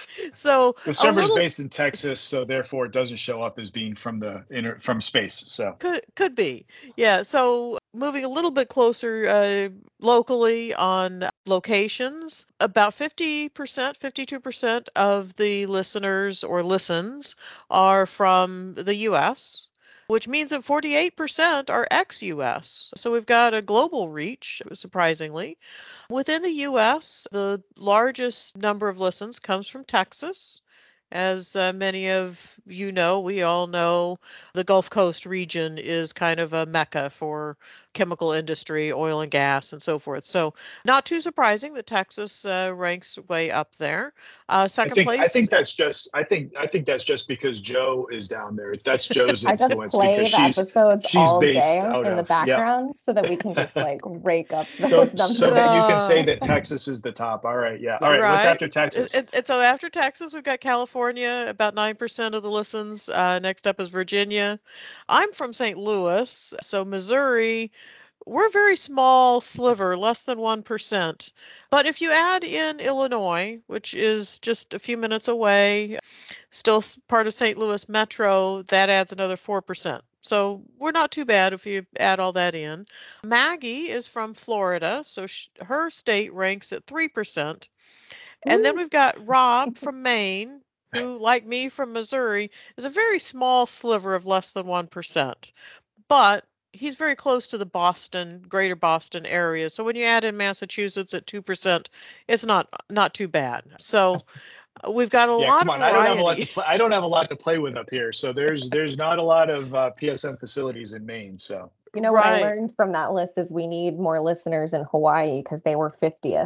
so the server's little, based in Texas, so therefore it doesn't show up as being from the inter, from space. So could could be, yeah. So moving a little bit closer uh, locally on locations, about fifty percent, fifty-two percent of the listeners or listens are from the U S, which means that forty-eight percent are ex-U S. So we've got a global reach, surprisingly. Within the U S, the largest number of listens comes from Texas. As uh, many of you know, we all know the Gulf Coast region is kind of a mecca for chemical industry, oil and gas, and so forth. So not too surprising that Texas uh, ranks way up there. Uh, second I think, place. I think that's just. I think. I think that's just because Joe is down there. That's Joe's I just influence play because the she's episodes she's all based day out in the of, background, yeah. so that we can just like rake up So, those numbers. so that you can say that Texas is the top. All right, yeah. All right. Right. What's after Texas? And, and so after Texas, we've got California, about nine percent of the listens. Uh, next up is Virginia. I'm from Saint Louis, so Missouri. We're a very small sliver, less than one percent. But if you add in Illinois, which is just a few minutes away, still part of Saint Louis Metro, that adds another four percent. So we're not too bad if you add all that in. Maggie is from Florida, so sh- her state ranks at three percent. And then we've got Rob from Maine, who, like me from Missouri, is a very small sliver of less than one percent. But he's very close to the Boston, greater Boston area. So when you add in Massachusetts at two percent, it's not not too bad. So we've got a Yeah, lot come of on. I don't have a lot to variety. play. I don't have a lot to play with up here. So there's there's not a lot of uh, P S M facilities in Maine. So You know what I Right. learned from that list is we need more listeners in Hawaii because they were fiftieth.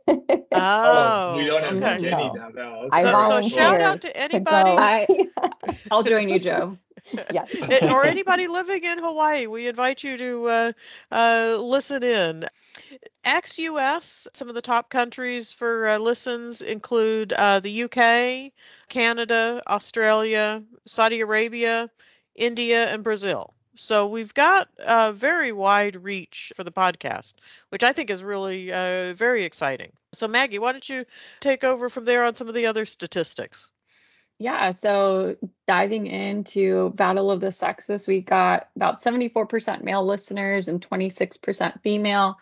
oh, we Oh, don't have okay. any No. now. No. I Okay. So, All right. so shout Well, out volunteered to to anybody, go. I I'll join you, Joe. Yes. eh, or anybody living in Hawaii. We invite you to uh, uh, listen in. Ex-U S, some of the top countries for uh, listens include uh, the U K, Canada, Australia, Saudi Arabia, India, and Brazil. So we've got a very wide reach for the podcast, which I think is really uh, very exciting. So Maggie, why don't you take over from there on some of the other statistics? Yeah, so diving into Battle of the Sexes, we got about seventy-four percent male listeners and twenty-six percent female.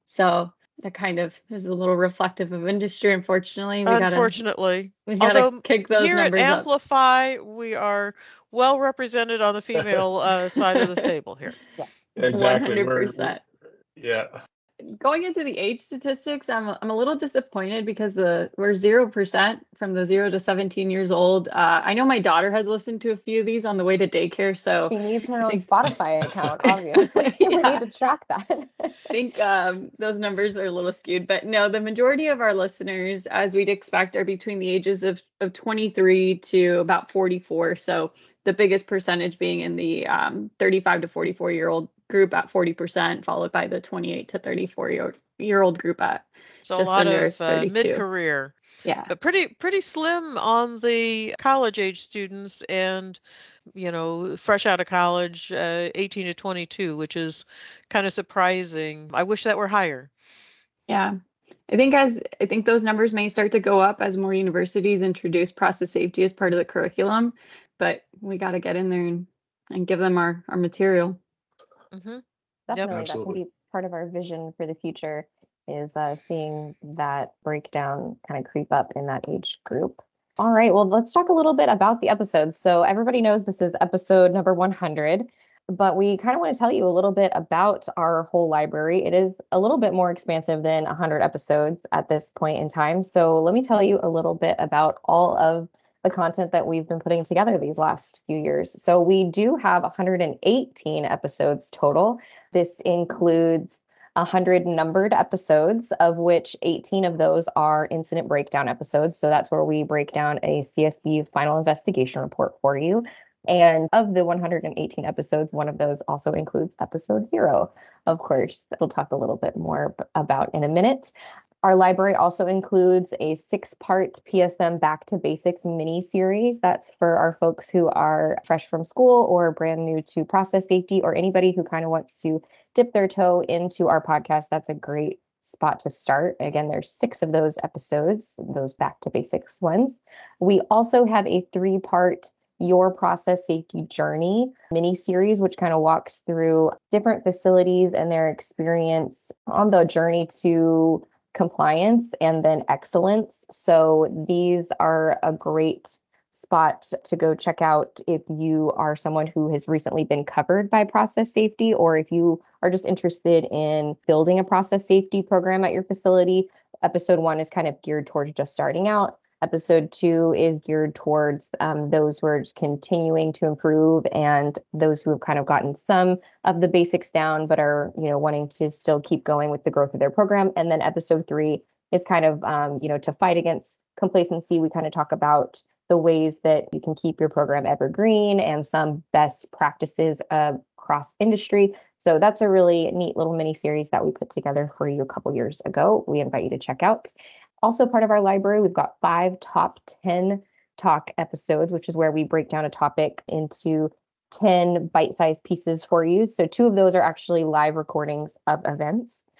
So that kind of is a little reflective of industry. Unfortunately, we gotta Unfortunately, we gotta although kick those here at numbers up. Amplify, we are well represented on the female uh, side of the table here. Yes. exactly. We're, we're one hundred percent. yeah. Going into the age statistics, I'm I'm a little disappointed because the we're zero percent from the zero to seventeen years old. Uh, I know my daughter has listened to a few of these on the way to daycare, so She needs her I own think- Spotify account, obviously. We Yeah. need to track that. I think um, those numbers are a little skewed, but no, the majority of our listeners, as we'd expect, are between the ages of, of twenty-three to about forty-four. So the biggest percentage being in the um, thirty-five to forty-four year old group at forty percent, followed by the twenty-eight to thirty-four year, year old group at So a just lot under of uh, thirty-two. mid-career, Yeah. but pretty pretty slim on the college age students and you know fresh out of college, uh, eighteen to twenty-two, which is kind of surprising. I wish that were higher. Yeah. I think as I think those numbers may start to go up as more universities introduce process safety as part of the curriculum, but we got to get in there and, and give them our, our material. hmm Definitely, that Absolutely. can be part of our vision for the future is uh, seeing that breakdown kind of creep up in that age group. All right, well, let's talk a little bit about the episodes. So everybody knows this is episode number one hundred, but we kind of want to tell you a little bit about our whole library. It is a little bit more expansive than one hundred episodes at this point in time. So let me tell you a little bit about all of the content that we've been putting together these last few years. So we do have one hundred eighteen episodes total. This includes one hundred numbered episodes, of which eighteen of those are incident breakdown episodes. So that's where we break down a C S B final investigation report for you. And of the one hundred eighteen episodes, one of those also includes episode zero, of course, that we'll talk a little bit more about in a minute. Our library also includes a six-part P S M Back to Basics mini-series. That's for our folks who are fresh from school or brand new to process safety, or anybody who kind of wants to dip their toe into our podcast. That's a great spot to start. Again, there's six of those episodes, those Back to Basics ones. We also have a three-part Your Process Safety Journey mini-series, which kind of walks through different facilities and their experience on the journey to compliance and then excellence. So these are a great spot to go check out if you are someone who has recently been covered by process safety, or if you are just interested in building a process safety program at your facility. Episode one is kind of geared towards just starting out. Episode two is geared towards um, those who are just continuing to improve and those who have kind of gotten some of the basics down, but are, you know, wanting to still keep going with the growth of their program. And then episode three is kind of, um, you know, to fight against complacency. We kind of talk about the ways that you can keep your program evergreen and some best practices uh, across industry. So that's a really neat little mini series that we put together for you a couple years ago. We invite you to check out. Also part of our library, we've got five top ten talk episodes, which is where we break down a topic into ten bite-sized pieces for you. So two of those are actually live recordings of events.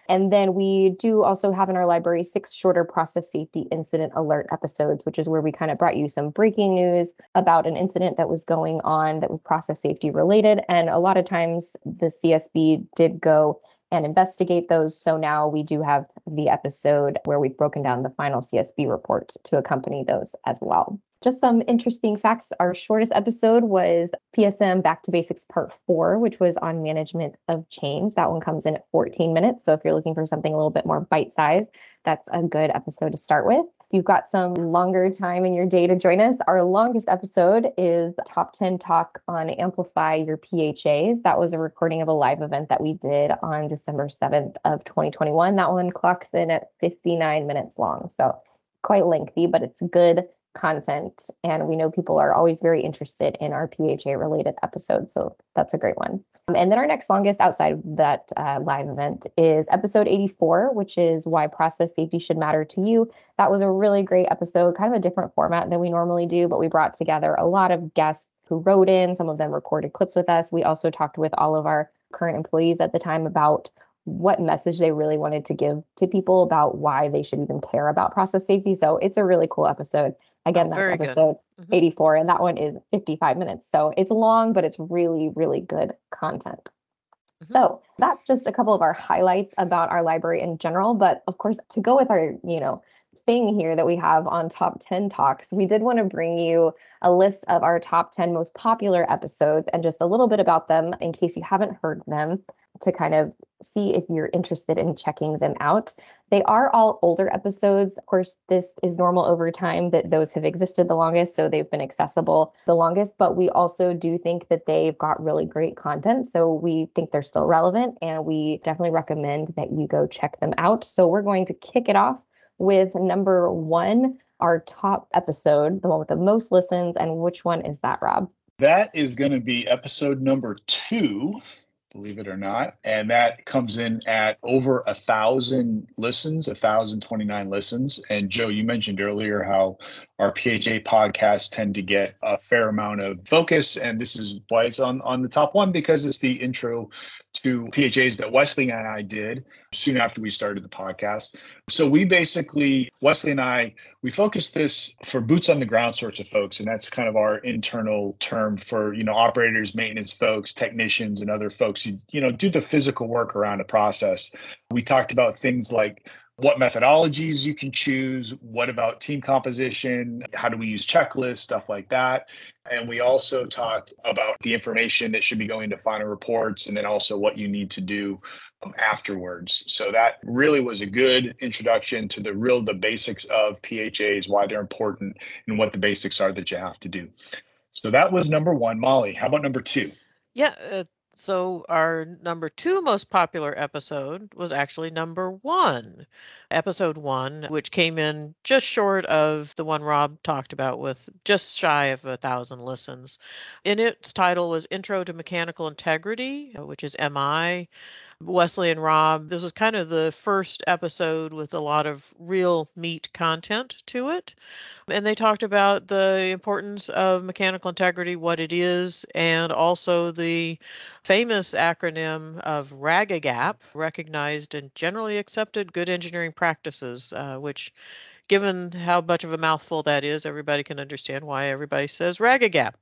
And then we do also have in our library six shorter process safety incident alert episodes, which is where we kind of brought you some breaking news about an incident that was going on that was process safety related. And a lot of times the C S B did go and investigate those. So now we do have the episode where we've broken down the final C S B report to accompany those as well. Just some interesting facts. Our shortest episode was P S M Back to Basics Part four, which was on management of change. That one comes in at fourteen minutes. So if you're looking for something a little bit more bite-sized, that's a good episode to start with. If you've got some longer time in your day to join us, our longest episode is Top ten Talk on Amplify Your P H As. That was a recording of a live event that we did on December seventh of twenty twenty-one. That one clocks in at fifty-nine minutes long. So quite lengthy, but it's good content, and we know people are always very interested in our P H A related episodes, so that's a great one. Um, and then our next longest outside of that uh, live event is episode eighty-four, which is Why Process Safety Should Matter to You. That was a really great episode, kind of a different format than we normally do, but we brought together a lot of guests who wrote in. Some of them recorded clips with us. We also talked with all of our current employees at the time about what message they really wanted to give to people about why they should even care about process safety. So it's a really cool episode. Again, that's Very episode mm-hmm. eighty-four, and that one is fifty-five minutes. So it's long, but it's really, really good content. Mm-hmm. So that's just a couple of our highlights about our library in general. But of course, to go with our, you know, thing here that we have on Top ten Talks, we did want to bring you a list of our top ten most popular episodes and just a little bit about them in case you haven't heard them, to kind of see if you're interested in checking them out. They are all older episodes. Of course, this is normal over time that those have existed the longest, so they've been accessible the longest, but we also do think that they've got really great content. So we think they're still relevant, and we definitely recommend that you go check them out. So we're going to kick it off with number one, our top episode, the one with the most listens. And which one is that, Rob? That is going to be episode number two, believe it or not. And that comes in at over a thousand listens, one thousand twenty-nine listens. And Joe, you mentioned earlier how our P H A podcasts tend to get a fair amount of focus. And this is why it's on, on the top one, because it's the intro to P H As that Wesley and I did soon after we started the podcast. So we basically, Wesley and I, we focused this for boots on the ground sorts of folks. And that's kind of our internal term for, you know, operators, maintenance folks, technicians, and other folks who, you know, do the physical work around a process. We talked about things like what methodologies you can choose, what about team composition, how do we use checklists, stuff like that. And we also talked about the information that should be going to final reports, and then also what you need to do um, afterwards. So that really was a good introduction to the real, the basics of P H As, why they're important, and what the basics are that you have to do. So that was number one. Molly, how about number two? Yeah. Uh, so our number two most popular episode was actually number one, episode one, which came in just short of the one Rob talked about with just shy of a thousand listens. And its title was Intro to Mechanical Integrity, which is M I. Wesley and Rob, this was kind of the first episode with a lot of real meat content to it. And they talked about the importance of mechanical integrity, what it is, and also the famous acronym of RAGAGAP, recognized and generally accepted good engineering practices, uh, which, given how much of a mouthful that is, everybody can understand why everybody says RAGAGAP.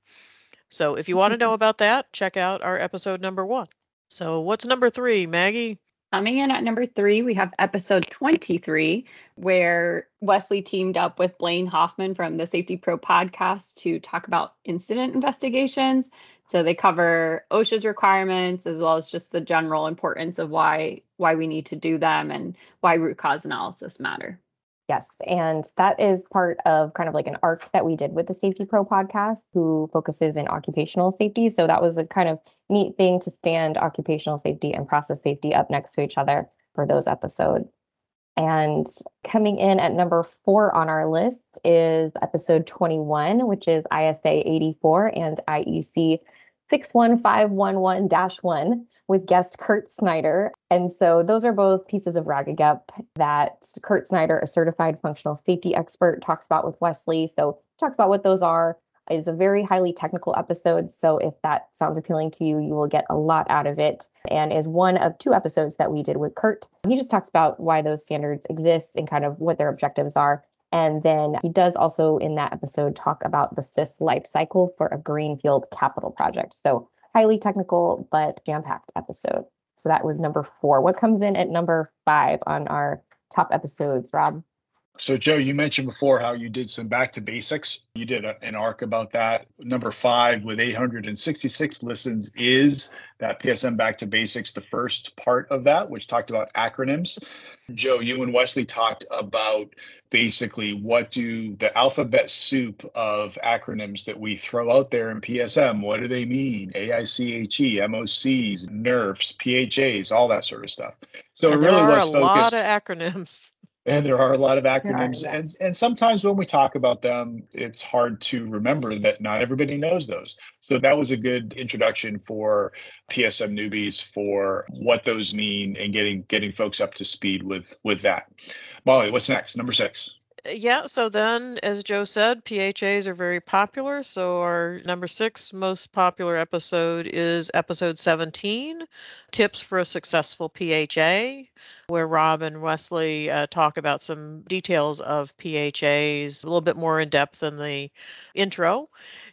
So if you want to know about that, check out our episode number one. So what's number three, Maggie? Coming in at number three, we have episode twenty-three, where Wesley teamed up with Blaine Hoffman from the Safety Pro podcast to talk about incident investigations. So they cover OSHA's requirements, as well as just the general importance of why why we need to do them and why root cause analysis matter. Yes, and that is part of kind of like an arc that we did with the Safety Pro podcast, who focuses in occupational safety. So that was a kind of neat thing to stand occupational safety and process safety up next to each other for those episodes. And coming in at number four on our list is episode twenty-one, which is I S A eighty-four and I E C six one five one one dash one. with guest Kurt Snyder. And so those are both pieces of RAGAGAP that Kurt Snyder, a certified functional safety expert, talks about with Wesley. So talks about what those are, It's a very highly technical episode. So if that sounds appealing to you, you will get a lot out of it, and is one of two episodes that we did with Kurt. He just talks about why those standards exist and kind of what their objectives are. And then he does also in that episode talk about the C I S life cycle for a greenfield capital project. So highly technical, but jam-packed episode. So that was number four. What comes in at number five on our top episodes, Rob? So, Joe, you mentioned before how you did some back to basics. You did a, an arc about that. Number five with eight hundred sixty-six listens is that P S M Back to Basics, the first part of that, which talked about acronyms. Joe, you and Wesley talked about basically what do the alphabet soup of acronyms that we throw out there in P S M, what do they mean? A I C H E, M O Cs, N E R Fs, P H As, all that sort of stuff. So and it really there are was a focused. lot of acronyms. And there are a lot of acronyms. Are, and, yes. and sometimes when we talk about them, it's hard to remember that not everybody knows those. So that was a good introduction for P S M newbies for what those mean and getting getting folks up to speed with, with that. Molly, what's next? Number six. Yeah, so then, as Joe said, P H As are very popular. So our number six most popular episode is episode seventeen, Tips for a Successful P H A, where Rob and Wesley uh, talk about some details of P H As, a little bit more in depth than the intro.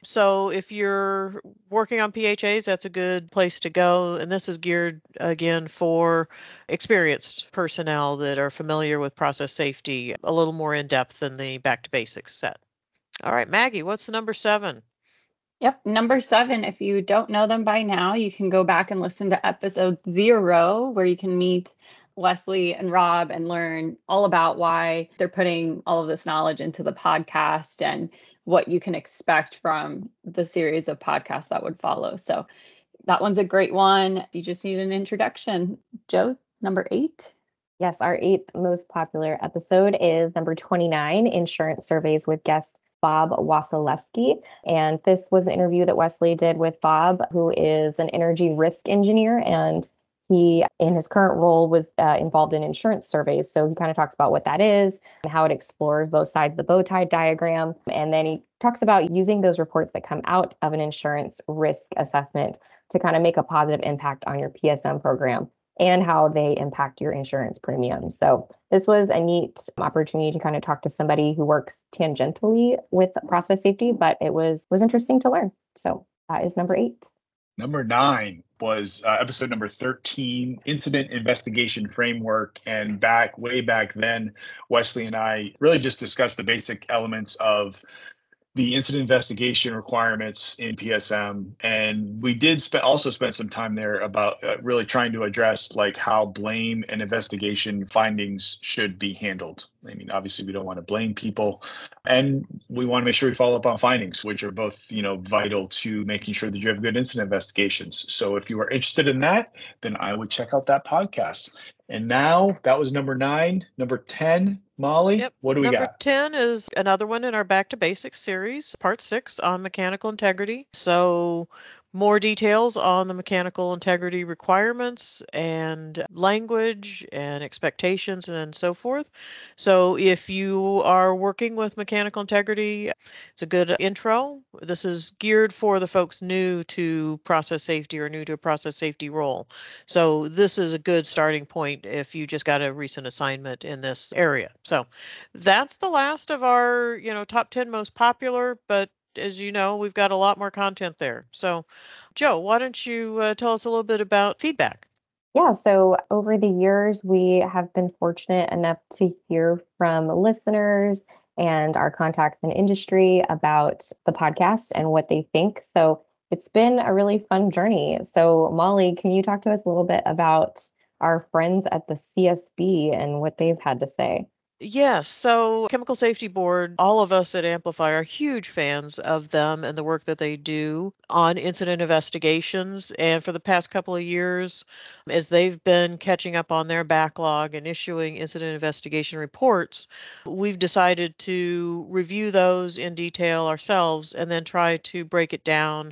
So if you're working on P H As, that's a good place to go. And this is geared, again, for experienced personnel that are familiar with process safety, a little more in depth than the Back to Basics set. All right, Maggie, what's the number seven? Yep, number seven, if you don't know them by now, you can go back and listen to episode zero, where you can meet Wesley and Rob and learn all about why they're putting all of this knowledge into the podcast and what you can expect from the series of podcasts that would follow. So that one's a great one. You just need an introduction. Joe, number eight. Yes, our eighth most popular episode is number twenty-nine, Insurance Surveys with guest Bob Wasilewski. And this was an interview that Wesley did with Bob, who is an energy risk engineer. And he, in his current role, was uh, involved in insurance surveys. So he kind of talks about what that is and how it explores both sides of the bow tie diagram. And then he talks about using those reports that come out of an insurance risk assessment to kind of make a positive impact on your P S M program and how they impact your insurance premiums. So this was a neat opportunity to kind of talk to somebody who works tangentially with process safety, but it was was interesting to learn. So that is number eight. Number nine was uh, episode number thirteen, Incident Investigation Framework. And back, way back then, Wesley and I really just discussed the basic elements of the incident investigation requirements in P S M. And we did spe- also spend some time there about uh, really trying to address like how blame and investigation findings should be handled. I mean, obviously we don't want to blame people, and we want to make sure we follow up on findings, which are both, you know, vital to making sure that you have good incident investigations. So if you are interested in that, then I would check out that podcast. And now that was number nine. Number ten, Molly, Yep. what do we Number got? ten is another one in our Back to Basics series, part six on mechanical integrity. So more details on the mechanical integrity requirements and language and expectations and so forth. So if you are working with mechanical integrity, it's a good intro. This is geared for the folks new to process safety or new to a process safety role. So this is a good starting point if you just got a recent assignment in this area. So that's the last of our, you know, top ten most popular, but as you know, we've got a lot more content there. So, Joe, why don't you uh, tell us a little bit about feedback? Yeah, so over the years, we have been fortunate enough to hear from listeners and our contacts in industry about the podcast and what they think. So it's been a really fun journey. So, Molly, can you talk to us a little bit about our friends at the C S B and what they've had to say? Yes. So Chemical Safety Board, all of us at Amplify are huge fans of them and the work that they do on incident investigations. And for the past couple of years, as they've been catching up on their backlog and issuing incident investigation reports, we've decided to review those in detail ourselves and then try to break it down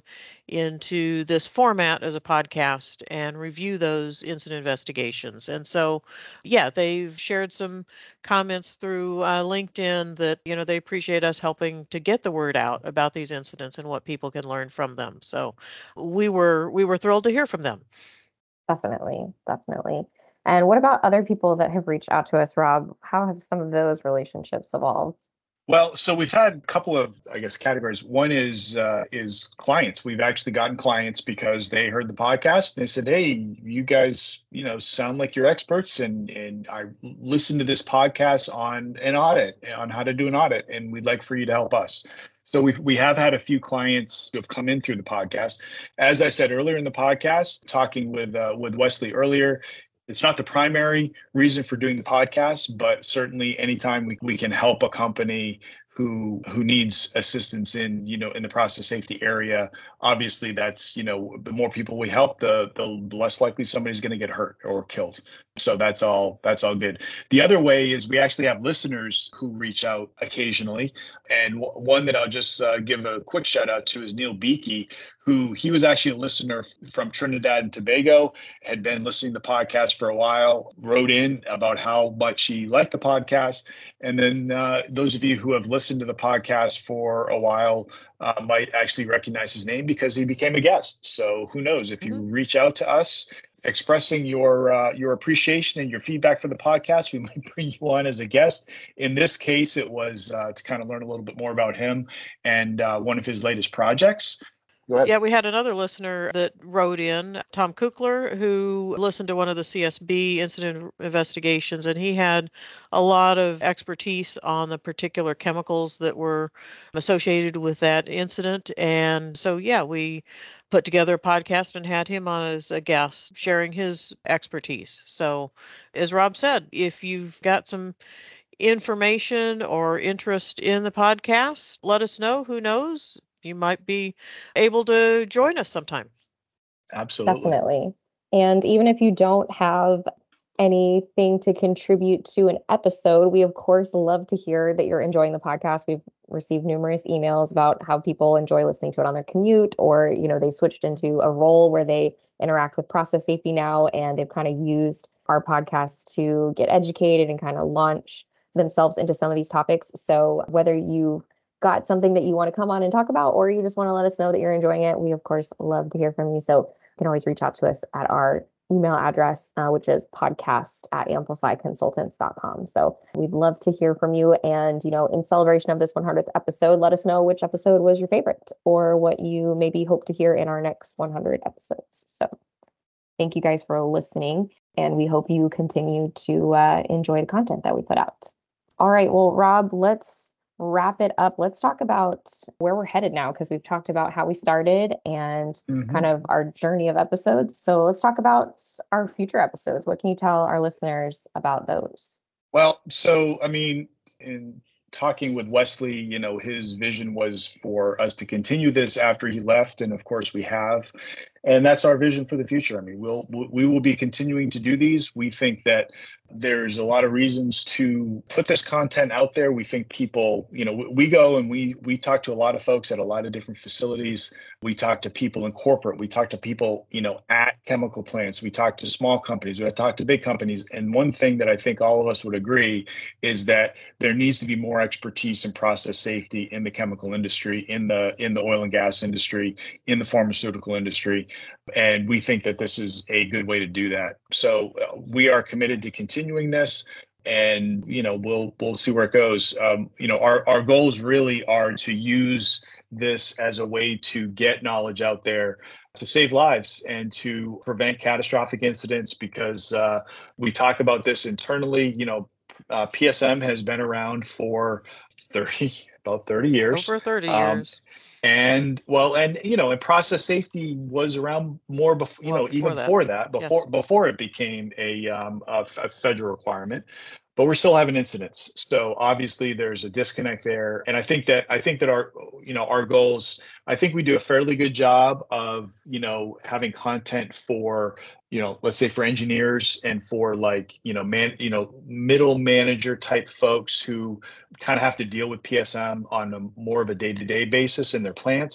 into this format as a podcast and review those incident investigations. And so, yeah, they've shared some comments through uh, LinkedIn that, you know, they appreciate us helping to get the word out about these incidents and what people can learn from them. So we were we were thrilled to hear from them. Definitely, definitely. And what about other people that have reached out to us, Rob? How have some of those relationships evolved? Well, so we've had a couple of, I guess, categories. One is uh, is clients. We've actually gotten clients because they heard the podcast and they said, "Hey, you guys, you know, sound like you're experts, and and I listened to this podcast on an audit, on how to do an audit, and we'd like for you to help us." So we we have had a few clients who have come in through the podcast. As I said earlier in the podcast, talking with uh, with Wesley earlier, it's not the primary reason for doing the podcast, but certainly anytime we, we can help a company who who needs assistance in, you know, in the process safety area, obviously that's, you know, the more people we help, the the less likely somebody's going to get hurt or killed. So that's all that's all good. The other way is we actually have listeners who reach out occasionally. And w- one that I'll just uh, give a quick shout out to is Neil Beakey, who he was actually a listener from Trinidad and Tobago, had been listening to the podcast for a while, wrote in about how much he liked the podcast. And then uh, those of you who have listened to the podcast for a while uh, might actually recognize his name because he became a guest. So who knows, if you mm-hmm. reach out to us expressing your uh, your appreciation and your feedback for the podcast, we might bring you on as a guest. In this case, it was uh, to kind of learn a little bit more about him and uh, one of his latest projects. Yeah, we had another listener that wrote in, Tom Kukler, who listened to one of the C S B incident investigations, and he had a lot of expertise on the particular chemicals that were associated with that incident. And so, yeah, we put together a podcast and had him on as a guest, sharing his expertise. So, as Rob said, if you've got some information or interest in the podcast, let us know. Who knows? You might be able to join us sometime. Absolutely. Definitely. And even if you don't have anything to contribute to an episode, we of course love to hear that you're enjoying the podcast. We've received numerous emails about how people enjoy listening to it on their commute, or, you know, they switched into a role where they interact with process safety now, and they've kind of used our podcast to get educated and kind of launch themselves into some of these topics. So whether you got something that you want to come on and talk about, or you just want to let us know that you're enjoying it, we of course love to hear from you. So you can always reach out to us at our email address, uh, which is podcast at amplify consultants dot com. So we'd love to hear from you. And, you know, in celebration of this one hundredth episode, let us know which episode was your favorite or what you maybe hope to hear in our next one hundred episodes. So thank you guys for listening, and we hope you continue to uh, enjoy the content that we put out. All right. Well, Rob, let's wrap it up. Let's talk about where we're headed now, because we've talked about how we started and mm-hmm. kind of our journey of episodes. So let's talk about our future episodes. What can you tell our listeners about those? Well, so, I mean, in talking with Wesley, you know, his vision was for us to continue this after he left. And of course we have. And that's our vision for the future. I mean, we'll, we will be continuing to do these. We think that there's a lot of reasons to put this content out there. We think people, you know, we go and we we talk to a lot of folks at a lot of different facilities. We talk to people in corporate. We talk to people, you know, at chemical plants. We talk to small companies. We talk to big companies. And one thing that I think all of us would agree is that there needs to be more expertise in process safety in the chemical industry, in the in the oil and gas industry, in the pharmaceutical industry. And we think that this is a good way to do that. So uh, we are committed to continuing this, and, you know, we'll we'll see where it goes. Um, you know, our, our goals really are to use this as a way to get knowledge out there to save lives and to prevent catastrophic incidents, because uh, we talk about this internally. You know, uh, P S M has been around for thirty, about thirty years. Over thirty um, years. And well, and, you know, and process safety was around more before, you well, know, before even that. before that, before Yes. before it became a, um, a, a federal requirement. But we're still having incidents. So obviously there's a disconnect there. And I think that I think that our, you know, our goals, I think we do a fairly good job of, you know, having content for, you know, let's say for engineers and for, like, you know, man, you know, middle manager type folks who kind of have to deal with P S M on a more of a day-to-day basis in their plants.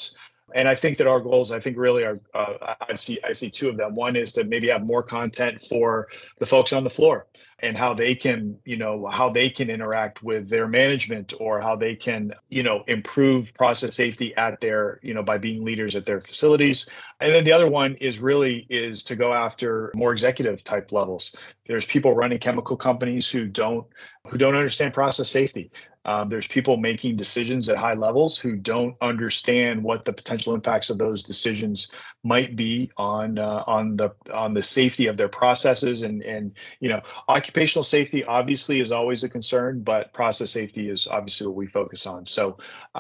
And I think that our goals, I think really are, uh, I see, I see two of them. One is to maybe have more content for the folks on the floor and how they can, you know, how they can interact with their management, or how they can, you know, improve process safety at their, you know, by being leaders at their facilities. And then the other one is really is to go after more executive type levels. There's people running chemical companies who don't, who don't understand process safety. Um, there's people making decisions at high levels who don't understand what the potential impacts of those decisions might be on uh, on the on the safety of their processes. And and you know, occupational safety obviously is always a concern, but process safety is obviously what we focus on. So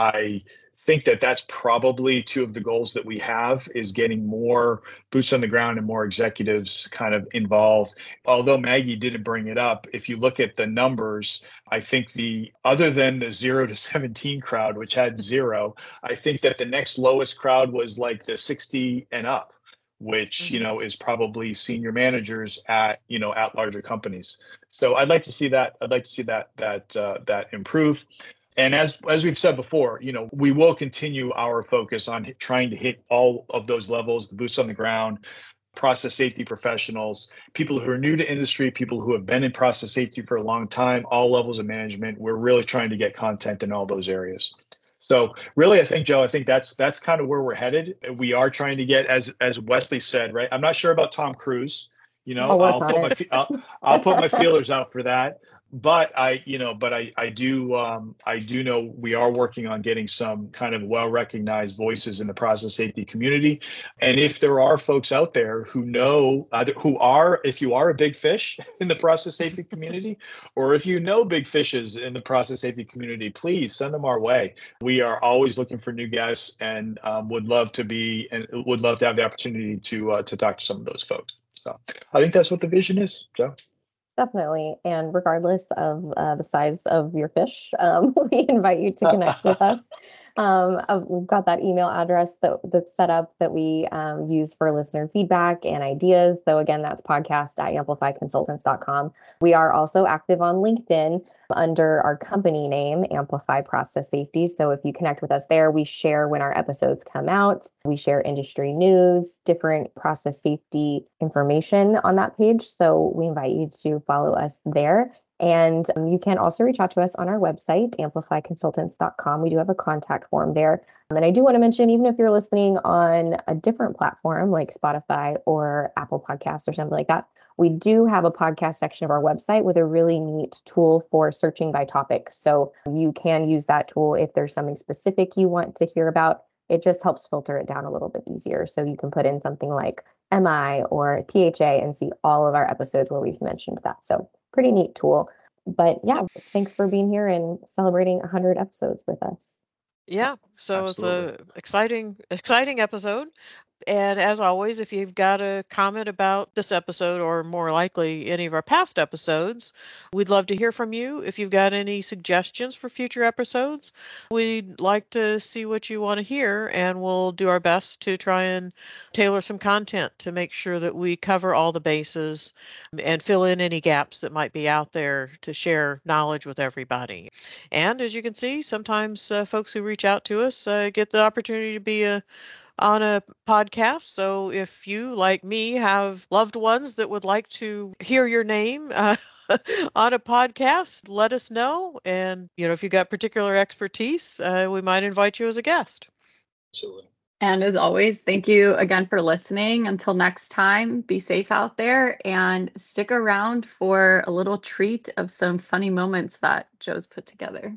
I think that that's probably two of the goals that we have, is getting more boots on the ground and more executives kind of involved. Although Maggie didn't bring it up, if you look at the numbers, I think the other than the zero to seventeen crowd, which had zero, I think that the next lowest crowd was like the sixty and up, which, mm-hmm. you know, is probably senior managers at, you know, at larger companies. So I'd like to see that. I'd like to see that that uh, that improve. And as as we've said before, you know, we will continue our focus on hit, trying to hit all of those levels, the boots on the ground, process safety professionals, people who are new to industry, people who have been in process safety for a long time, all levels of management. We're really trying to get content in all those areas. So really, I think, Joe, I think that's that's kind of where we're headed. We are trying to get, as as Wesley said, right? I'm not sure about Tom Cruise. You know, I'll, I'll put my I'll, I'll put my feelers out for that. But I, you know, but I, I do, um, I do know we are working on getting some kind of well-recognized voices in the process safety community. And if there are folks out there who know, either who are, if you are a big fish in the process safety community, or if you know big fishes in the process safety community, please send them our way. We are always looking for new guests, and um, would love to be, and would love to have the opportunity to uh, to talk to some of those folks. So I think that's what the vision is, Joe. Definitely. And regardless of uh, the size of your fish, um, we invite you to connect with us. Um, uh, we've got that email address that, that's set up that we um, use for listener feedback and ideas. So again, that's podcast at amplify consultants dot com. We are also active on LinkedIn under our company name, Amplify Process Safety. So if you connect with us there, we share when our episodes come out. We share industry news, different process safety information on that page. So we invite you to follow us there. And um, you can also reach out to us on our website, amplify consultants dot com. We do have a contact form there. Um, and I do want to mention, even if you're listening on a different platform like Spotify or Apple Podcasts or something like that, we do have a podcast section of our website with a really neat tool for searching by topic. So you can use that tool if there's something specific you want to hear about. It just helps filter it down a little bit easier. So you can put in something like M I or P H A and see all of our episodes where we've mentioned that. So pretty neat tool. But yeah, thanks for being here and celebrating one hundred episodes with us. Yeah, so Absolutely. it's a exciting, exciting episode. And as always, if you've got a comment about this episode, or more likely any of our past episodes, we'd love to hear from you. If you've got any suggestions for future episodes, we'd like to see what you want to hear, and we'll do our best to try and tailor some content to make sure that we cover all the bases and fill in any gaps that might be out there to share knowledge with everybody. And as you can see, sometimes uh, folks who reach out to us uh, get the opportunity to be a on a podcast. So if you, like me, have loved ones that would like to hear your name uh, on a podcast, let us know. And, you know, if you've got particular expertise, uh, we might invite you as a guest. Absolutely. And as always, thank you again for listening. Until next time, be safe out there and stick around for a little treat of some funny moments that Joe's put together.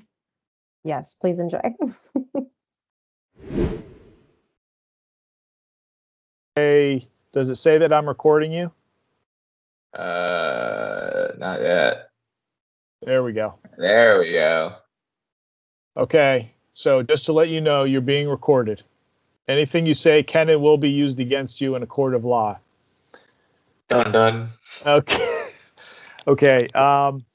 Yes, please enjoy. Hey, does it say that I'm recording you? Uh, not yet. There we go. There we go. Okay, so just to let you know, you're being recorded. Anything you say can and will be used against you in a court of law. Done, done. Okay. Okay. Um.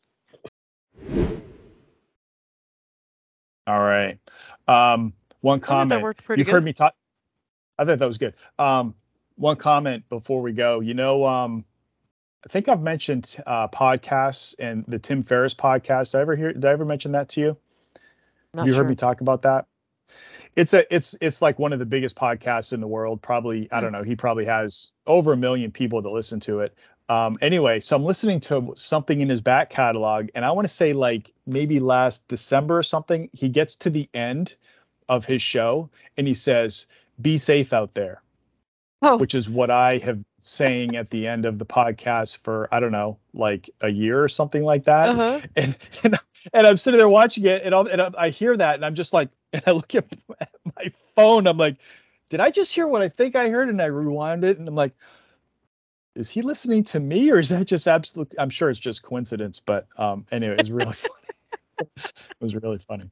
All right. Um. One I thought comment. that worked pretty You've good. heard me talk. I thought that was good. Um. One comment before we go. You know, um, I think I've mentioned uh, podcasts and the Tim Ferriss podcast. Did I ever hear? Did I ever mention that to you? Not you sure. heard me talk about that? it's a it's it's like one of the biggest podcasts in the world. Probably, I don't know. He probably has over a million people that listen to it. Um, anyway, so I'm listening to something in his back catalog, and I want to say like maybe last December or something. He gets to the end of his show, and he says, "Be safe out there," Oh. which is what I have saying at the end of the podcast for I don't know, like a year or something like that. Uh-huh. And and and I'm sitting there watching it, and, I'll, and I hear that, and I'm just like, and I look at my phone, I'm like, did I just hear what I think I heard? And I rewound it, and I'm like, is he listening to me, or is that just absolute? I'm sure it's just coincidence, but um, anyway, it was really funny. It was really funny.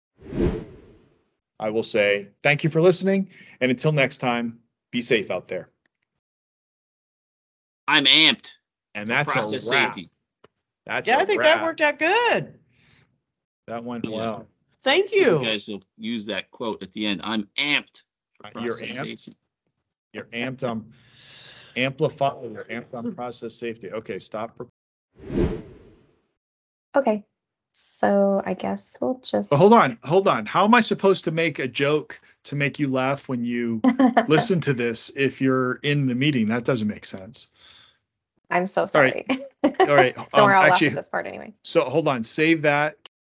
I will say thank you for listening, and until next time, be safe out there. I'm amped. And that's process a wrap. safety. That's Yeah, a I think wrap. that worked out good. That went Yeah. well. Thank You you. guys will use that quote at the end. I'm amped. for You're process amped. safety. You're amped on amplify. You're amped on process safety. Okay, stop. Okay. So I guess we'll just But hold on, hold on. How am I supposed to make a joke to make you laugh when you listen to this if you're in the meeting? That doesn't make sense. I'm so All sorry. right. All right. Don't um, worry, I'll actually, laugh at this part anyway. so hold on. Save that.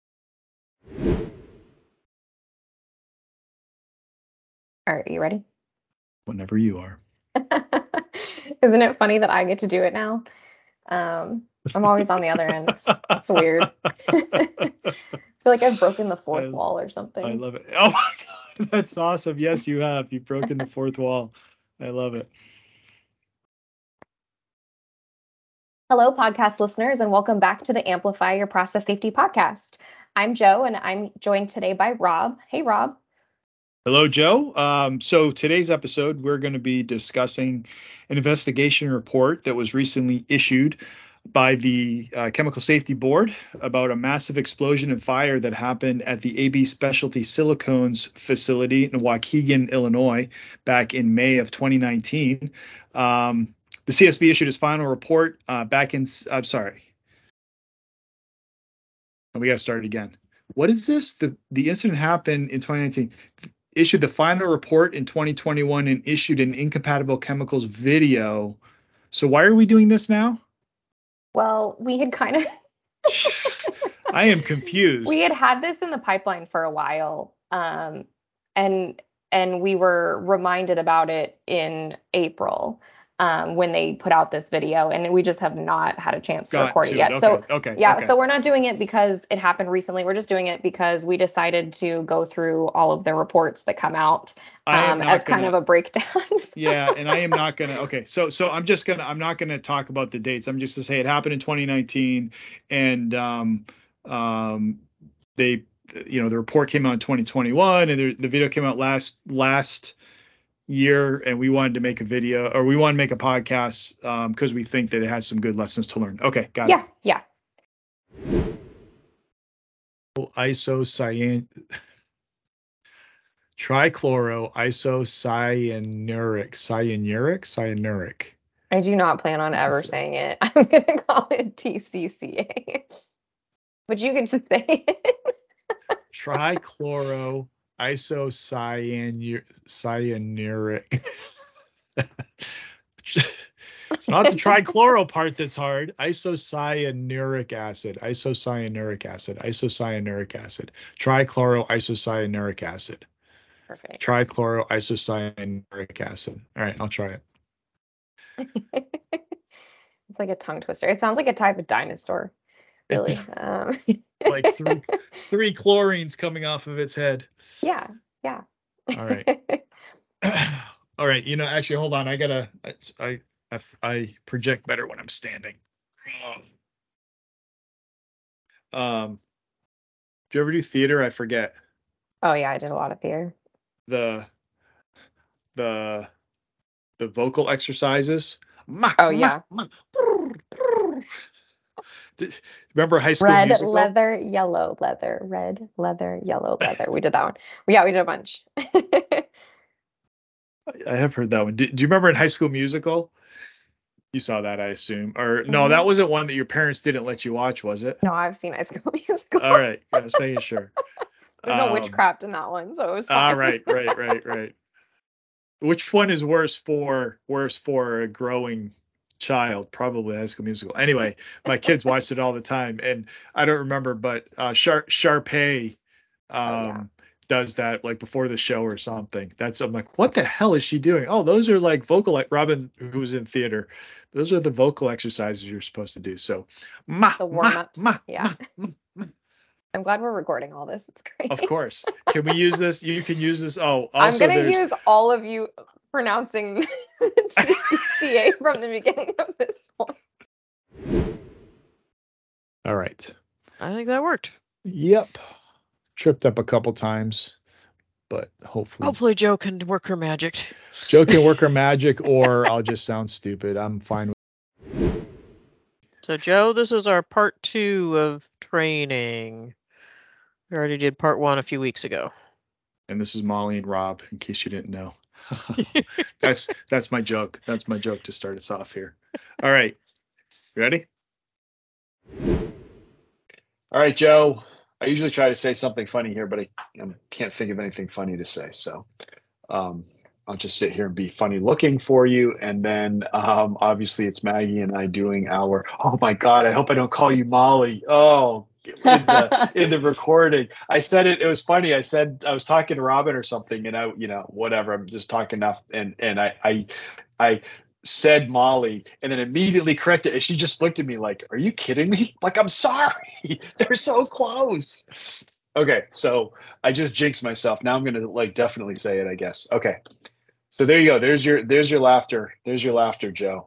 All right, you ready? Whenever you are. Isn't it funny that I get to do it now? Um, I'm always on the other end. It's, it's weird. I feel like I've broken the fourth I- wall or something. I love it. Oh my God. That's awesome. Yes, you have. You've broken the fourth wall. I love it. Hello, podcast listeners, and welcome back to the Amplify Your Process Safety podcast. I'm Joe, and I'm joined today by Rob. Hey, Rob. Hello, Joe. Um, so today's episode, we're going to be discussing an investigation report that was recently issued by the uh, Chemical Safety Board about a massive explosion and fire that happened at the A B Specialty Silicones facility in Waukegan, Illinois, back in May of twenty nineteen. Um, the C S B issued its final report uh, back in, I'm sorry. We got to start it again. What is this? The, the incident happened in twenty nineteen. Issued the final report in twenty twenty-one and issued an incompatible chemicals video. So why are we doing this now? Well, we had kind of I am confused. we had had this in the pipeline for a while, um, and and we were reminded about it in April um, when they put out this video, and we just have not had a chance to Got record to it yet. Okay, So okay, yeah, okay. so we're not doing it because it happened recently. We're just doing it because we decided to go through all of the reports that come out I am um, not as kind gonna- of a breakdown. Yeah, and I am not gonna. Okay, so so I'm just gonna. I'm not gonna talk about the dates. I'm just to say it happened in twenty nineteen, and um um they, you know, the report came out in twenty twenty-one, and the, the video came out last last year, and we wanted to make a video, or we want to make a podcast um because we think that it has some good lessons to learn. Okay, got yeah, it. yeah. Isocyan trichloro isocyanuric cyanuric cyanuric. I do not plan on ever That's it. saying it. I'm gonna call it T C C A. But you can just say it. Trichloro isocyanuric. It's not the trichloro part that's hard. Isocyanuric acid, isocyanuric acid, isocyanuric acid, trichloro isocyanuric acid, Perfect. trichloro isocyanuric acid. All right, I'll try it. It's like a tongue twister. It sounds like a type of dinosaur. Really. Um, Like three three chlorines coming off of its head. yeah, yeah. All right. All right. You know, actually, hold on. I gotta. I I, I project better when I'm standing. Um, do you ever do theater? I forget Oh yeah, I did a lot of theater. the the the vocal exercises. Oh, yeah. Did- Remember High School Red Musical? leather, yellow leather, red leather, yellow leather. We did that one. Yeah, we did a bunch. I have heard that one. Do, do you remember in High School Musical? You saw that, I assume. Or no, Mhm. that wasn't one that your parents didn't let you watch, was it? No, I've seen High School Musical. All right, I was making sure. There's no Um, witchcraft in that one, so it was fine. Ah, right, right, right, right. Which one is worse for worse for a growing child? Probably High School Musical. Anyway, my kids watched it all the time, and I don't remember, but uh, Shar Sharpay um, Oh, yeah. does that like before the show or something. That's I'm like, what the hell is she doing? Oh, those are like vocal. Robin, who was in theater, those are the vocal exercises you're supposed to do. So, ma, The ma, warm-ups. ma, Yeah. ma, ma. I'm glad we're recording all this. It's great. Of course. Can we use this? You can use this. Oh, also I'm gonna there's- use all of you pronouncing T C A from the beginning of this one. All right. I think that worked. Yep. Tripped up a couple times, but hopefully Hopefully Joe can work her magic. Joe can work her magic, or I'll just sound stupid. I'm fine with So Joe, this is our part two of training. We already did part one a few weeks ago. And this is Molly and Rob, in case you didn't know. that's that's my joke. That's my joke to start us off here. All right. Ready? All right, Joe. I usually try to say something funny here, but I, I can't think of anything funny to say. So um, I'll just sit here and be funny looking for you. And then um, obviously it's Maggie and I doing our, oh my God, I hope I don't call you Molly. Oh, in the, in the recording. I said it, it was funny. I said, I was talking to Robin or something and I, you know, whatever, I'm just talking enough. And, and I, I, I said Molly and then immediately corrected. And she just looked at me like, are you kidding me? Like, I'm sorry. They're so close. Okay. So I just jinxed myself. Now I'm going to like definitely say it, I guess. Okay. So there you go. There's your, there's your laughter. There's your laughter, Joe.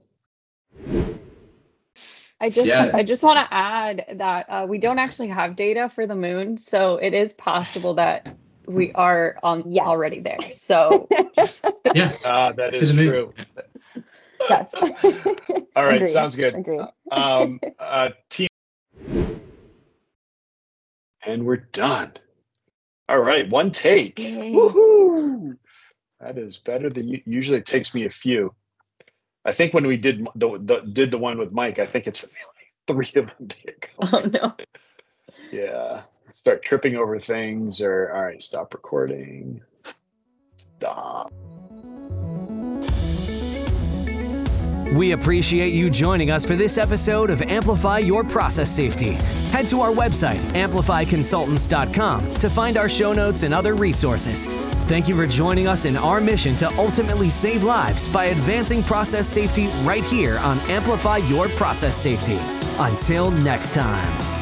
I just Yeah. I just want to add that uh, we don't actually have data for the moon, so it is possible that we are on Yes. already there. So Yeah. Ah, that is Because I mean- true. Yes. All right. Agreed. Sounds good. Agreed. Um, uh, team. And we're done. All right. One take. Yay. Woohoo! That is better than u- usually. It takes me a few. I think when we did the, the did the one with Mike, I think it's like three of them did go. oh no. Yeah. Start tripping over things or all right, stop recording. Stop. We appreciate you joining us for this episode of Amplify Your Process Safety. Head to our website, amplify consultants dot com, to find our show notes and other resources. Thank you for joining us in our mission to ultimately save lives by advancing process safety right here on Amplify Your Process Safety. Until next time.